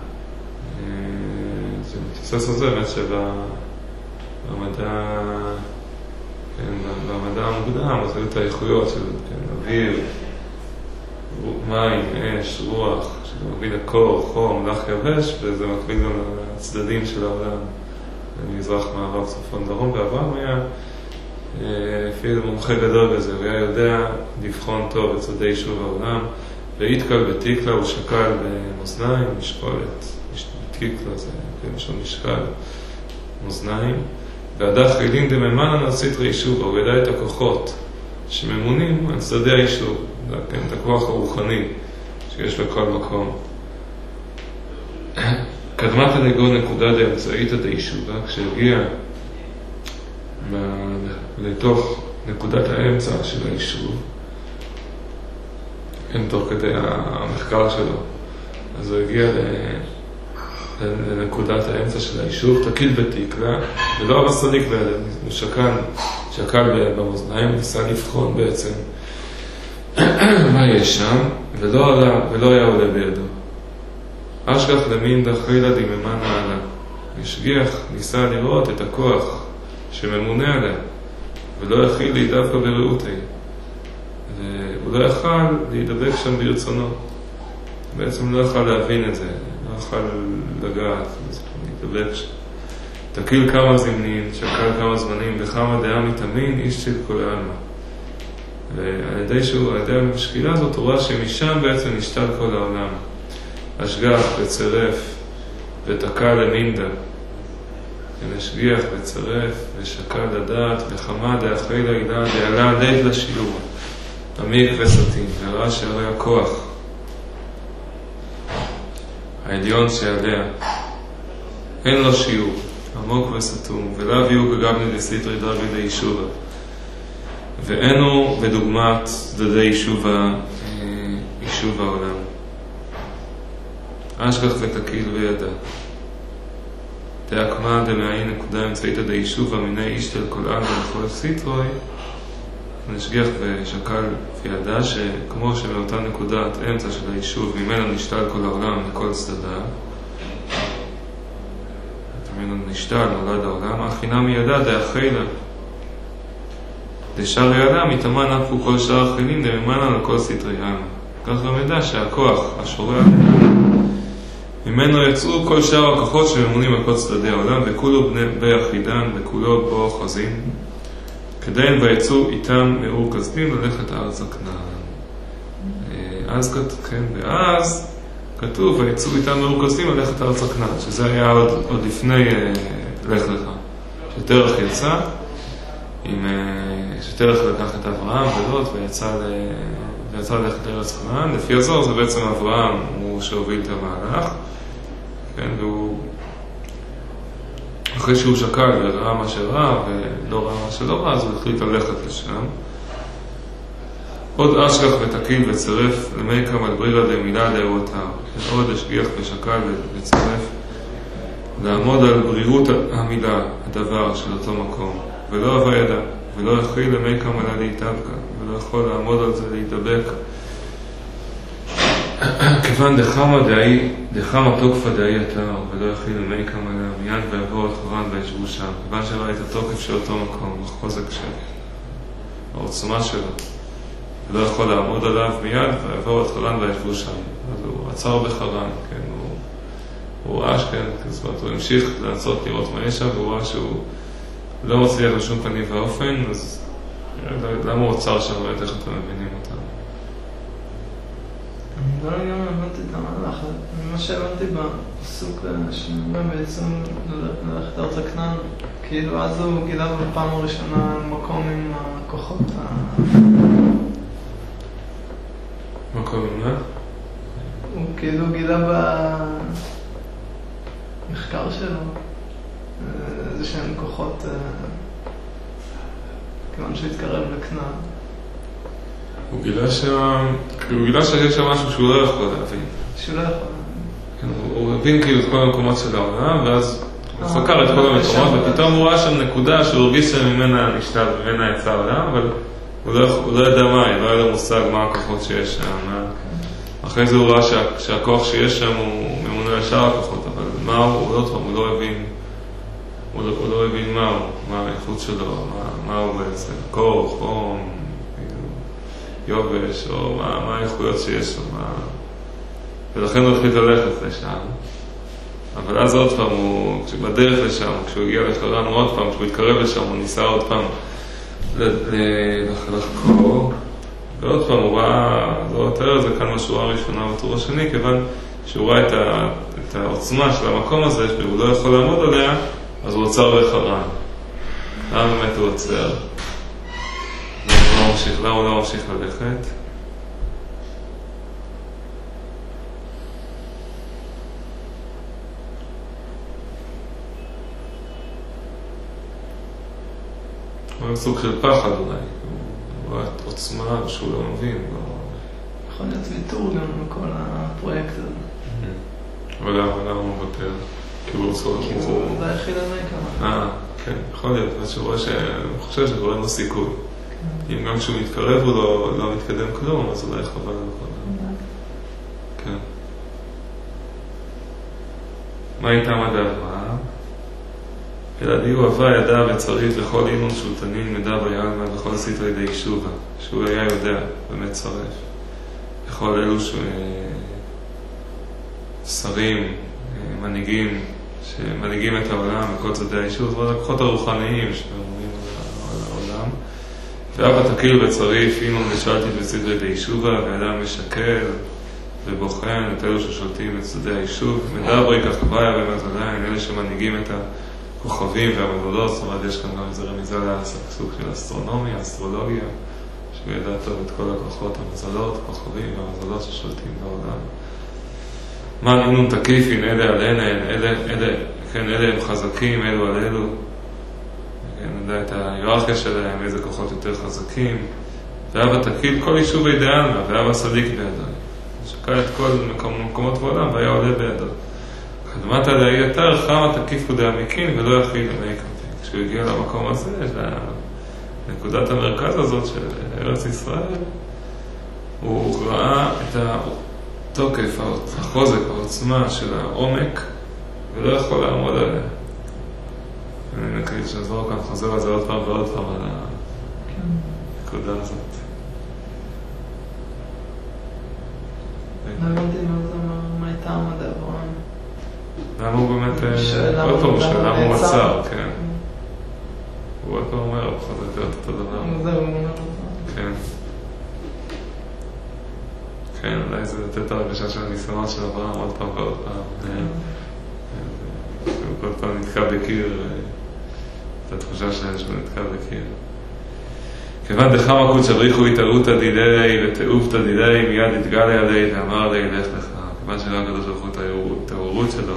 S1: זה מתייסס על זה, באמת שבמדע, כן, במדע המוקדם, אז היו את האיכויות של כן, אוויר, מים, אש, רוח, שמקביל לקור, חום, לח יבש, וזה מקביל גם לצדדים של העולם, מזרח, מערב, צפון, דרום, ואברהם היה אפילו מומחה גדול בזה, הוא היה יודע לבחון טוב את צדי יישוב העולם, והתקל בתיקלה, הוא שקל במאזניים, משקולת, תיקלה זה משהו משקל, מאזניים, והדח חילין דממנה נעשית יישוב, הוא ידע את הכוחות שממונים על צדי היישוב, כן, את הכוח הרוחני שיש בכל מקום. קדמת הנגון נקודה דאמצעית את היישובה, כשהגיע לתוך נקודת האמצע של היישוב, כן, תוך כדי המחקר שלו, אז הוא הגיע לנקודת האמצע של היישוב, תקיל בתקלה, ולא הרס צדיק בידיו, הוא שקל, שקל במאזניים, ניסה לבחון בעצם מה יש שם, ולא עלה, ולא היה עולה בידו. אשגח למין דחרילה דממה נעלה. השגיח, ניסה לראות את הכוח שממונה עליה, ולא יכיל לי דווקא ברעותי. והוא לא יכל להידבק שם ברצונו. בעצם לא יכל להבין את זה, לא יכל לגעת, להידבק שם. תקיל כמה זמנים, שקל כמה זמנים, וכמה דעה מתאמין, איש של כל העלמה. ועל ידי שהוא, על ידי המשקילה הזאת, הוא ראה שמשם בעצם נשתל כל העולם. השגח וצרף ותקע למינדה. ונשגיח וצרף ושקל לדעת וכמה דאחרי לילה דעלה לב לשיעור. עמיק וסתים, וראה שהרי הכוח העליון שעליה אין לו שיעור, עמוק וסתום, ולא הביאו כגבני דסיטרי דרבי דיישובה. ואינו בדוגמת צדדי יישובה, יישוב העולם. אשגח ותקיל וידע. תעקמה דמאי נקודה אמצעית עד היישובה מיני איש תל כל עלמה לכל סיטרוי. נשגיח ושקל וידע שכמו שמאותה נקודת אמצע של היישוב ממנו נשתל כל העולם לכל צדדיו. ממנו נשתל נולד העולם, הכינה מידע דאחילה. דשאר ידע מתאמן אפו כל שאר החילים דממנה לכל סטרי עלמה. כך גם ידע שהכוח השורע ממנו יצאו כל שאר הכוחות שממונים על כל צדדי העולם, וכולו בני ביחידן וכולו בו חזין, כדי ויצאו איתם מאור כסדים ללכת ארץ הכנען. אז כן, ואז כתוב ויצאו איתם מאור כסדים ללכת ארץ הכנען, שזה היה עוד, עוד לפני לך לך. שתרח יצא, עם, שתרח לקח את אברהם ולוט ויצא, ל... ויצא ללכת לארץ כנען. לפי הזוהר זה בעצם אברהם הוא שהוביל את המהלך, כן, והוא אחרי שהוא שקל וראה מה שראה ולא ראה מה שלא ראה, אז הוא החליט ללכת לשם. עוד אשגח ותקיל וצרף למיקם על ברירה למילה דאותה, עוד השגיח ושקל וצרף לעמוד על ברירות המילה, הדבר של אותו מקום, ולא אהבה ידע, ולא יכיל למיקם עלה להתאבקה, ולא יכול לעמוד על זה להידבק, כיוון דחמה דאי, דחמה תוקפה דאי אתר, ולא יכיל למיקם עלה מיד ועבור את חורן וישבו שם, כיוון שראה את התוקף של אותו מקום, החוזק של העוצמה שלו, ולא יכול לעמוד עליו מיד ועבור את חורן וישבו שם. אז הוא עצר בחרן, כן, הוא, הוא ראה שכן, זאת אומרת, הוא המשיך לעשות לראות מה יש שם, והוא ראה שהוא לא מצליח לשום פנים ואופן, אז למה הוא עצר שם ואת איך אתם מבינים אותם?
S3: אני לא גם הבנתי את המהלך, מה שהבנתי בפסוק שנובע בעצם ללכת ארץ הכנען, כאילו אז הוא גילה בפעם הראשונה מקום עם הכוחות ה...
S1: מקום עם מה?
S3: הוא כאילו גילה במחקר שלו איזה שהם כוחות כיוון שהוא התקרב לכנען.
S1: הוא גילה שם, הוא גילה שיש שם משהו שהוא לא יכול להבין.
S3: שהוא לא יכול
S1: להבין. הוא הבין כאילו את כל המקומות של העולם, ואז הוא חקר את כל המקומות, ופתאום הוא ראה שם נקודה שהוא הרגיש שממנה נשתל, ממנה יצא העולם, אבל הוא לא ידע מה, לא היה לו מושג מה הכוחות שיש שם. אחרי זה הוא ראה שהכוח שיש שם הוא ממונה לשאר הכוחות, אבל מה הוא, הוא לא הבין, הוא לא הבין מה הוא, מה האיכות שלו, מה הוא בעצם, קור, חום, יובש, או מה, מה האיכויות שיש שם, מה... ולכן הוא החליט ללכת לשם. אבל אז עוד פעם, הוא, בדרך לשם, כשהוא הגיע לחרן, הוא עוד פעם, כשהוא התקרב לשם, הוא ניסה עוד פעם לחקור, ועוד פעם הוא ראה, לא יותר, זה כאן משורה הראשונה בטור השני, כיוון שהוא ראה את, ה, את העוצמה של המקום הזה, שהוא לא יכול לעמוד עליה, אז הוא עצר בחרן. למה באמת הוא עוצר? למה הוא לא ממשיך ללכת? הוא סוג של פחד אולי, הוא רואה את עוצמה שהוא לא מבין.
S3: יכול להיות ויתור גם בכל הפרויקט הזה.
S1: אבל למה הוא מוותר? כי הוא עושה
S3: כי הוא היחיד המקרה.
S1: אה, כן, יכול להיות. משהו רואה שאני חושב שקוראים לו סיכוי. אם גם כשהוא מתקרב הוא לא מתקדם כלום, אז אולי חבל לכל. כן. מה איתם עד אברהם? אלא דיו אהבה ידע וצריך לכל אינון שולטנין מדע ביעלמה וכל סתרי די שובה, שהוא היה יודע, באמת צרף. לכל אלו שרים, מנהיגים, שמנהיגים את העולם וכל צדדי היישוב, ולקוחות הרוחניים שמאמרים על העולם. ואבא תקיל וצריף אינון ושלטית בסתרי די שובה, ואדם משקל ובוחן את אלו ששולטים את צדדי היישוב. מדברי כך חוויה ומזליים, אלה שמנהיגים את הכוכבים והמזלות, זאת אומרת יש כאן גם איזה רמיזה לסוג של אסטרונומיה, אסטרולוגיה, שהוא ידע טוב את כל הכוחות, המזלות, כוכבים והמזלות ששולטים בעולם. מה נינון תקיפין, אלה על אלה, אלה, אלה, כן, אלה הם חזקים, אלו על אלו. כן, נדע את ההיררכיה שלהם, איזה כוחות יותר חזקים. ואבא תקיל כל יישוב ידי עלמא, ואבא סדיק בידו. שקע את כל מקומות בעולם, והיה עולה בידו. קדמת עלי יותר, חמה תקיפו דעמיקין, ולא יכיל למי קמפין. כשהוא הגיע למקום הזה, לנקודת המרכז הזאת של ארץ ישראל, הוא ראה את התוקף, החוזק, העוצמה של העומק, ולא יכול לעמוד עליה. אני נקריא שזור כאן חוזר על זה עוד פעם ועוד פעם על הנקודה הזאת.
S3: לא הבנתי מה הייתה עמד אברהם.
S1: למה הוא באמת, עוד פעם, למה הוא מצר, כן. הוא עוד פעם אומר, הוא חוזר יותר אותו דבר.
S3: זהו, הוא אומר אותו.
S1: כן. כן, אולי זה לתת את הרגשה של הניסיונות של אברהם עוד פעם ועוד פעם. הוא כל פעם נתקע בקיר, את התחושה שלהם שהוא נתקע בקיר. כיוון דחמה קודש הבריחו התערות הדילי ותעוף הדילי מיד התגלה עלי ואמר לי לך לך. כיוון שלא הקדוש ברוך הוא את ההורות שלו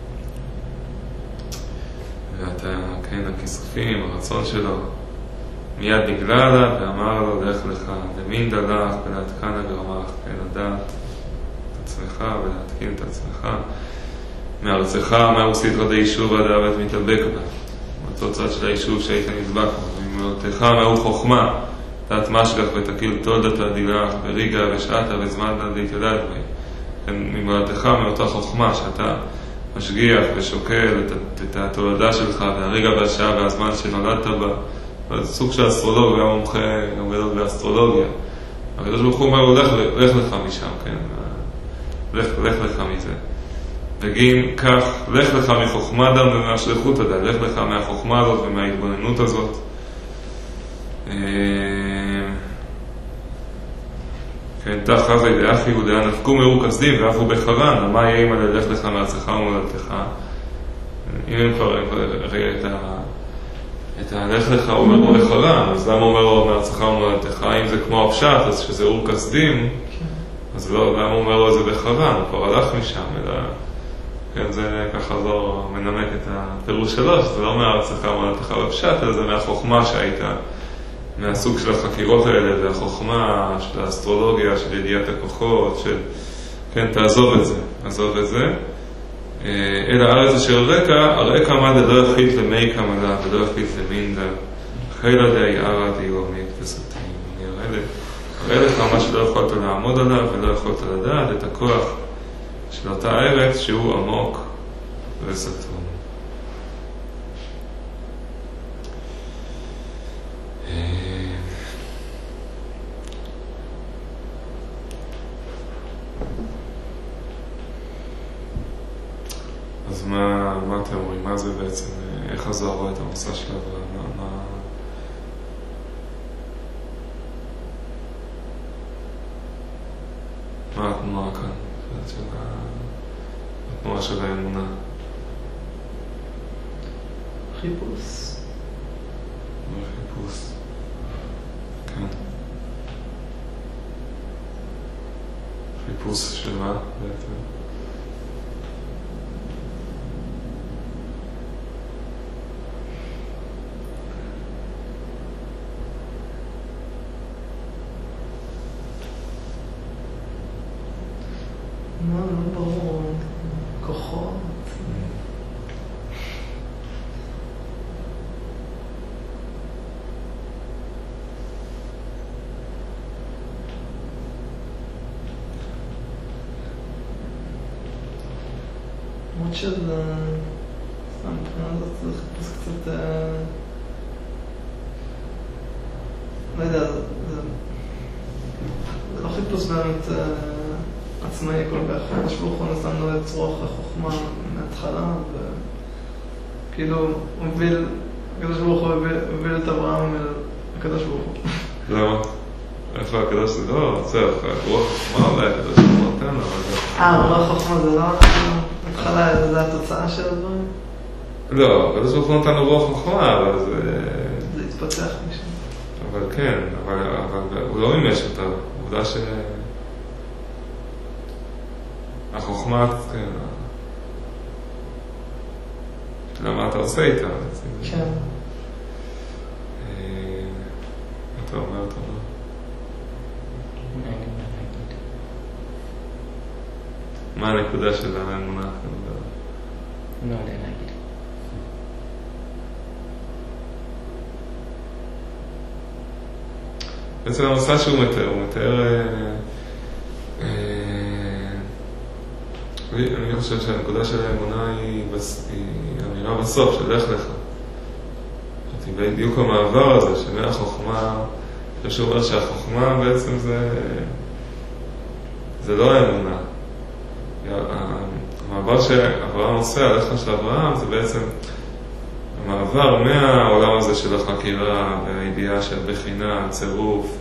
S1: ואת הכיסופים, הרצון שלו מיד נגלה עליו ואמר לו לך לך למין דלך ולהתקן הגרמך, כן, לדעת את עצמך ולהתקין את עצמך מארצך מהו סתרא דיישוב עד הארץ מתאבק בה, אותו צד של היישוב שהיית נדבק בו, ממולדתך מהו חוכמה דעת משגח ותקיל תולדת הדילך וריגה ושעתה וזמן להתיידד בי, ממולדתך מאותה חוכמה שאתה משגיח ושוקל את, את התולדה שלך והריגה והשעה והזמן שנולדת בה, זה סוג של אסטרולוגיה, גם מומחה גם גדול באסטרולוגיה. הקדוש ברוך הוא אומר לו, לך, לך לך משם, כן? לך, לך לך מזה. וגין כך, לך לך מחוכמה דם ומהשליחות הדם, לך לך מהחוכמה הזאת ומההתבוננות הזאת. כן, תח חזי דאחי ודעה נפקו מאור כסדים ואף הוא בחרן, מה יהיה אם הלך לך מארצך ומולדתך? אם הם כבר ראי את ה... את הלך לך הוא אומר לו לחרן, אז למה הוא אומר לו מארצך ומולדתך? אם זה כמו הפשט, אז שזה אור כסדים, אז לא, למה הוא אומר לו את זה בחרן? הוא כבר הלך משם, אלא... כן, זה ככה לא מנמק את הפירוש שלו, שזה לא מארצך ומולדתך בפשט, אלא זה מהחוכמה שהיית, מהסוג של החקירות האלה, והחוכמה של האסטרולוגיה, של ידיעת הכוחות, של... כן, תעזוב את זה, תעזוב את זה. אלא הארץ אשר רקע, הרקע מה דלא יחית למי כמלה ולא יחית למינדה חילה די ערה דיו עמית וסתים. אני אראה לך מה שלא יכולת לעמוד עליו ולא יכולת לדעת את הכוח של אותה ארץ שהוא עמוק וסתום. אז מה, מה אתם אומרים? מה זה בעצם? איך הזוהר רואה את המסע של אברהם? מה, מה... מה התנועה כאן? של התנועה של האמונה?
S3: חיפוש.
S1: חיפוש. כן. חיפוש של מה בעצם?
S3: לא, לא ברור. האמת שזה, סתם, מבחינה הזאת זה חיפוש קצת, לא יודע, זה לא חיפוש באמת עצמאי כל כך, הקדוש ברוך הוא נתן לו לצרוך החוכמה מההתחלה, וכאילו הוא הוביל, הקדוש ברוך הוא הוביל את אברהם אל הקדוש ברוך הוא.
S1: למה? איפה הקדוש זה לא, זה רוח חוכמה אולי הקדוש ברוך הוא נתן, אבל...
S3: אה, רוח חוכמה זה לא התחלה, זה התוצאה של הדברים?
S1: לא, הקדוש ברוך הוא נתן לו רוח חוכמה, אבל זה...
S3: זה התפתח משם.
S1: אבל כן, אבל הוא לא מימש אותה, עובדה ש... החוכמה, כן, למה אתה עושה איתה?
S3: כן.
S1: אתה אומר אותה, לא? מה הנקודה של האמונה?
S4: לא יודע להגיד.
S1: בעצם המסע שהוא מתאר, הוא מתאר... אני חושב שהנקודה של האמונה היא אמירה בסוף של לך לך. בדיוק המעבר הזה שמהחוכמה, שהוא אומר שהחוכמה בעצם זה, זה לא האמונה. המעבר שאברהם עושה, הלכה של אברהם, זה בעצם המעבר מהעולם הזה של החקירה והידיעה של בחינה, צירוף,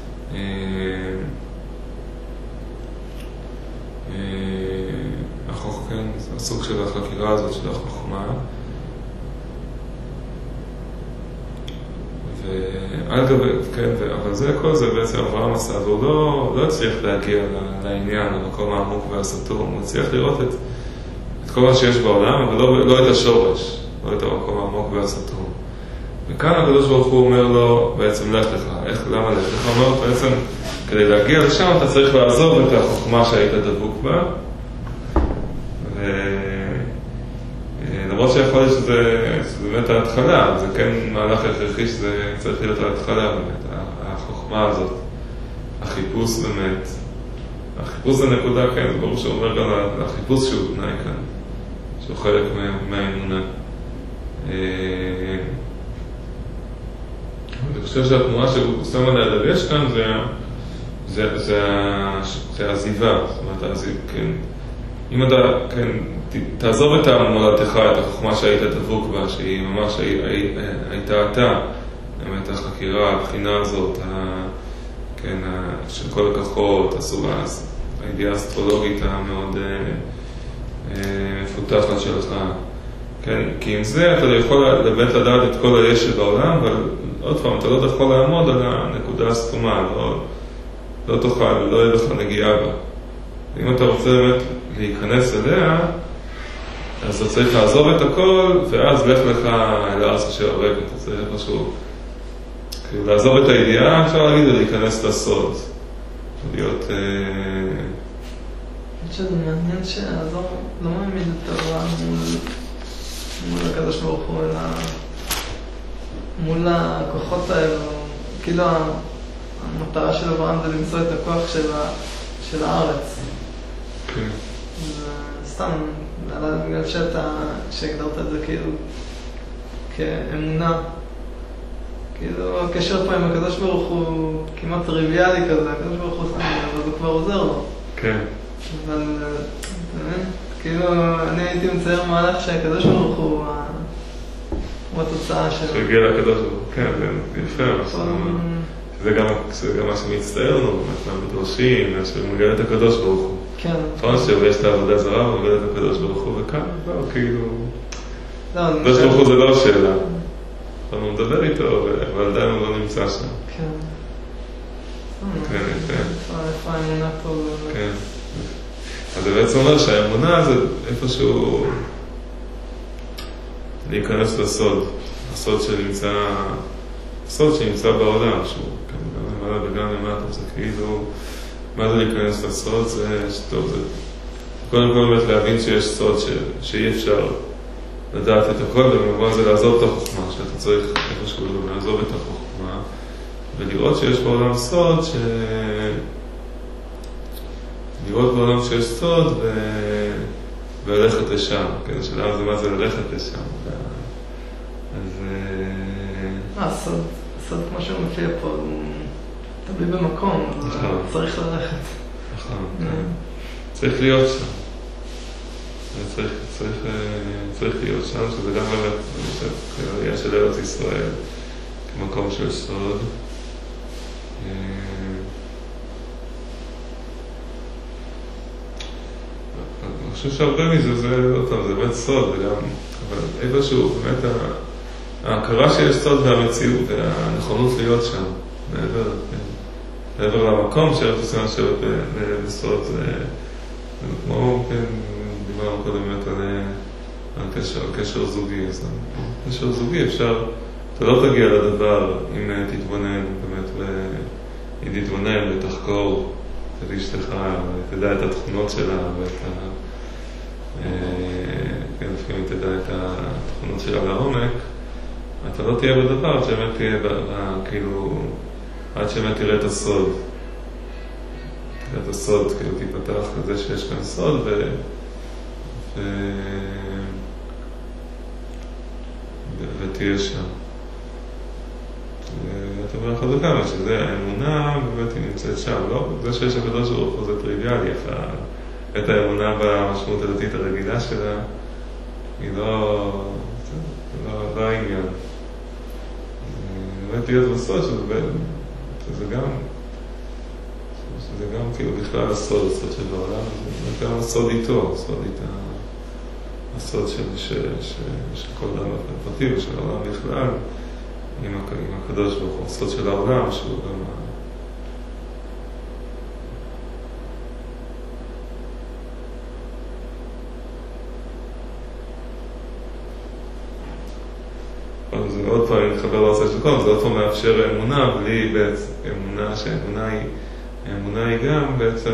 S1: החוכמה, כן, הסוג של החקירה הזאת של החוכמה. ועל גבי, כן, אבל זה הכל זה בעצם אברהם עשה, והוא לא, לא הצליח להגיע לעניין, למקום העמוק והסתום, הוא הצליח לראות את, את כל מה שיש בעולם, אבל לא, לא את השורש, לא את המקום העמוק והסתום. וכאן הקדוש ברוך הוא אומר לו, בעצם לך לך, איך, למה לך לך? הוא אומר בעצם, כדי להגיע לשם אתה צריך לעזוב את החוכמה שהיית דבוק בה, למרות שיכול להיות שזה, שזה באמת ההתחלה, זה כן מהלך הכרחי שזה צריך להיות ההתחלה באמת, החוכמה הזאת, החיפוש באמת, החיפוש זה נקודה, כן, זה ברור שאומר גם החיפוש שהוא תנאי כאן, שהוא חלק מהאמונה. אני חושב שהתנועה שהוא שם עליה דגש כאן זה, זה, זה, זה העזיבה, זאת אומרת, העזיב, כן. אם אתה, כן, תעזוב את המולדתך, את החוכמה שהיית דבוק בה, שהיא ממש הייתה אתה, באמת החקירה, הבחינה הזאת, כן, של כל הכוחות, הסורה, הידיעה האסטרולוגית המאוד מפותחת שלך, כן, כי עם זה אתה יכול באמת לדעת את כל היש שבעולם, אבל עוד פעם, אתה לא יכול לעמוד על הנקודה הסתומה, לא, לא תוכל, לא יהיה לך נגיעה בה. אם אתה רוצה באמת להיכנס אליה, אז אתה צריך לעזוב את הכל, ואז לך לך אל הארץ אשר הרגת. זה משהו, כאילו לעזוב את הידיעה, אפשר להגיד, להיכנס לסוד. להיות...
S3: אני חושב שזה מעניין שהעזור לא מעמיד את אברהם מול הקדוש ברוך הוא, אלא מול הכוחות האלו. כאילו המטרה של אברהם זה למצוא את הכוח של הארץ.
S1: כן.
S3: סתם, בגלל שאתה, שהגדרת את זה כאילו כאמונה, כאילו הקשר פה עם הקדוש ברוך הוא כמעט טריוויאלי כזה, הקדוש ברוך הוא סתם, אבל זה כבר עוזר לו.
S1: כן.
S3: אבל, כאילו, אני הייתי מצייר מהלך שהקדוש ברוך הוא הוא התוצאה שלו.
S1: שהגיע לקדוש ברוך הוא, כן, זה יפה. זה גם מה שמצטער לנו, מהמדרשים, שמגיע את הקדוש ברוך הוא.
S3: כן.
S1: נכון שיש את העבודה זרה, ומגיע את הקדוש ברוך הוא, וכאן, לא, כאילו... הקדוש ברוך הוא זה לא שאלה. הוא מדבר איתו, אבל עדיין הוא לא נמצא שם.
S3: כן.
S1: כן, יפה.
S3: איפה האמונה פה?
S1: כן. אז זה בעצם אומר שהאמונה זה איפשהו להיכנס לסוד. הסוד שנמצא... הסוד שנמצא בעולם, שהוא גם למעלה וגם למטה, זה כאילו... מה זה להיכנס לסוד? זה טוב, זה... קודם כל באמת להבין שיש סוד ש... שאי אפשר לדעת את הכל, ובמובן זה לעזוב את החוכמה, שאתה צריך איפשהו לעזוב את החוכמה, ולראות שיש בעולם סוד, ש... לראות בעולם שיש סוד, ו... וללכת לשם, כן, השאלה זה מה זה ללכת לשם. אז...
S3: הסוד, הסוד כמו שהוא מופיע פה, הוא תלוי במקום, אז צריך ללכת.
S1: נכון, כן. צריך להיות שם. צריך, צריך, צריך להיות שם, שזה גם באמת, אני חושב, כראייה של ארץ ישראל, כמקום של סוד. אני חושב שהרבה מזה, זה, עוד פעם, זה באמת סוד, וגם, אבל איפשהו, באמת, ההכרה שיש סוד והמציאות, והנכונות להיות שם, מעבר, כן, מעבר למקום שארץ ישראל לשבת בסוד, זה כמו, כן, דיברנו קודם באמת על, על, קשר, על קשר זוגי, אז על קשר זוגי אפשר, אתה לא תגיע לדבר אם תתבונן, באמת, אם תתבונן ותחקור את אשתך, ותדע את התכונות שלה, ואת ה... כן, לפעמים תדע את התכונות שלה לעומק, אתה לא תהיה בדבר, עד שבאמת תהיה, כאילו, עד שבאמת תראה את הסוד. תראה את הסוד, כאילו תיפתח כזה שיש כאן סוד, ו... ו... ותהיה שם. ואתה אומר לך זה כמה, שזה האמונה, באמת היא נמצאת שם, לא? זה שיש הקדוש ברוך הוא זה טריוויאלי, את האמונה במשמעות הדתית הרגילה שלה, היא לא... זה לא העניין. באמת להיות בסוד, שזה גם... שזה גם כאילו בכלל הסוד, הסוד של העולם, זה גם הסוד איתו, הסוד איתה, הסוד של, של, של, של כל אדם הפרטי ושל העולם בכלל, עם, עם הקדוש ברוך הוא, הסוד של העולם, שהוא גם... זה עוד פעם, אני מתחבר לעשה של כל, זה עוד פעם מאפשר אמונה, בלי בעצם אמונה, שאמונה היא, האמונה היא גם בעצם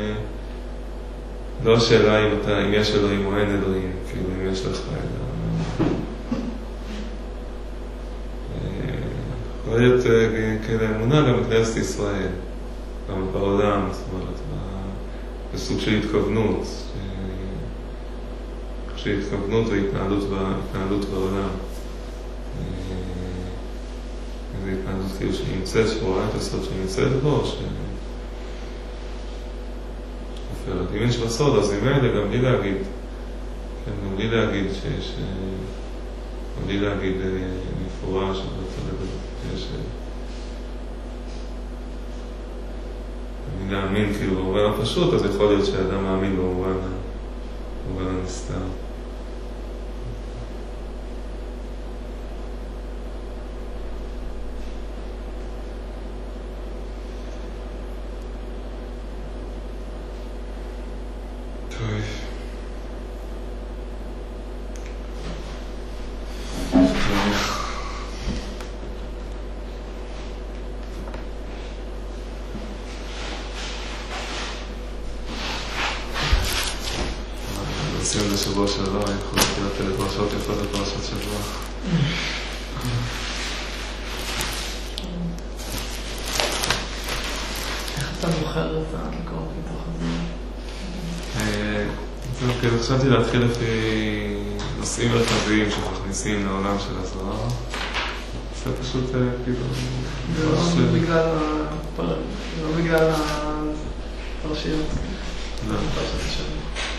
S1: לא השאלה אם, אתה, אם יש אלוהים או אין אלוהים, כאילו אם יש לך אלוהים. יכול להיות כאמונה גם בכנסת ישראל, גם בעולם, זאת אומרת, בסוג של התכוונות, של התכוונות והתנהלות בעולם. זה התנהלות כאילו שנמצאת, שרואה את הסוד שנמצאת בו, ש... אם יש בסוד, אז עם אלה גם בלי להגיד, כן, גם בלי להגיד שיש, גם בלי להגיד מפורש, שיש, בלי להאמין כאילו במובן הפשוט, אז יכול להיות שהאדם מאמין במובן, במובן הנסתר. סיום לשבוע שלו, יכול להיות לפרשות יפות לפרשות שבוע.
S3: איך אתה בוחר את המקורות מתוך הזה?
S1: זהו, כאילו חשבתי להתחיל לפי נושאים מרכזיים שמכניסים לעולם של הזוהר. זה פשוט כאילו...
S3: לא בגלל הפרשיות.
S1: לא.
S3: פרשת השבוע.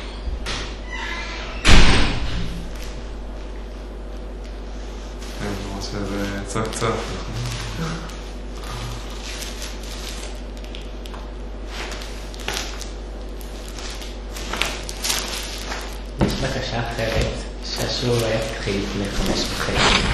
S1: כן, ממש שזה צק צק.
S4: יש בקשה אחרת שהשיעור היה תחיל לפני חמש וחצי.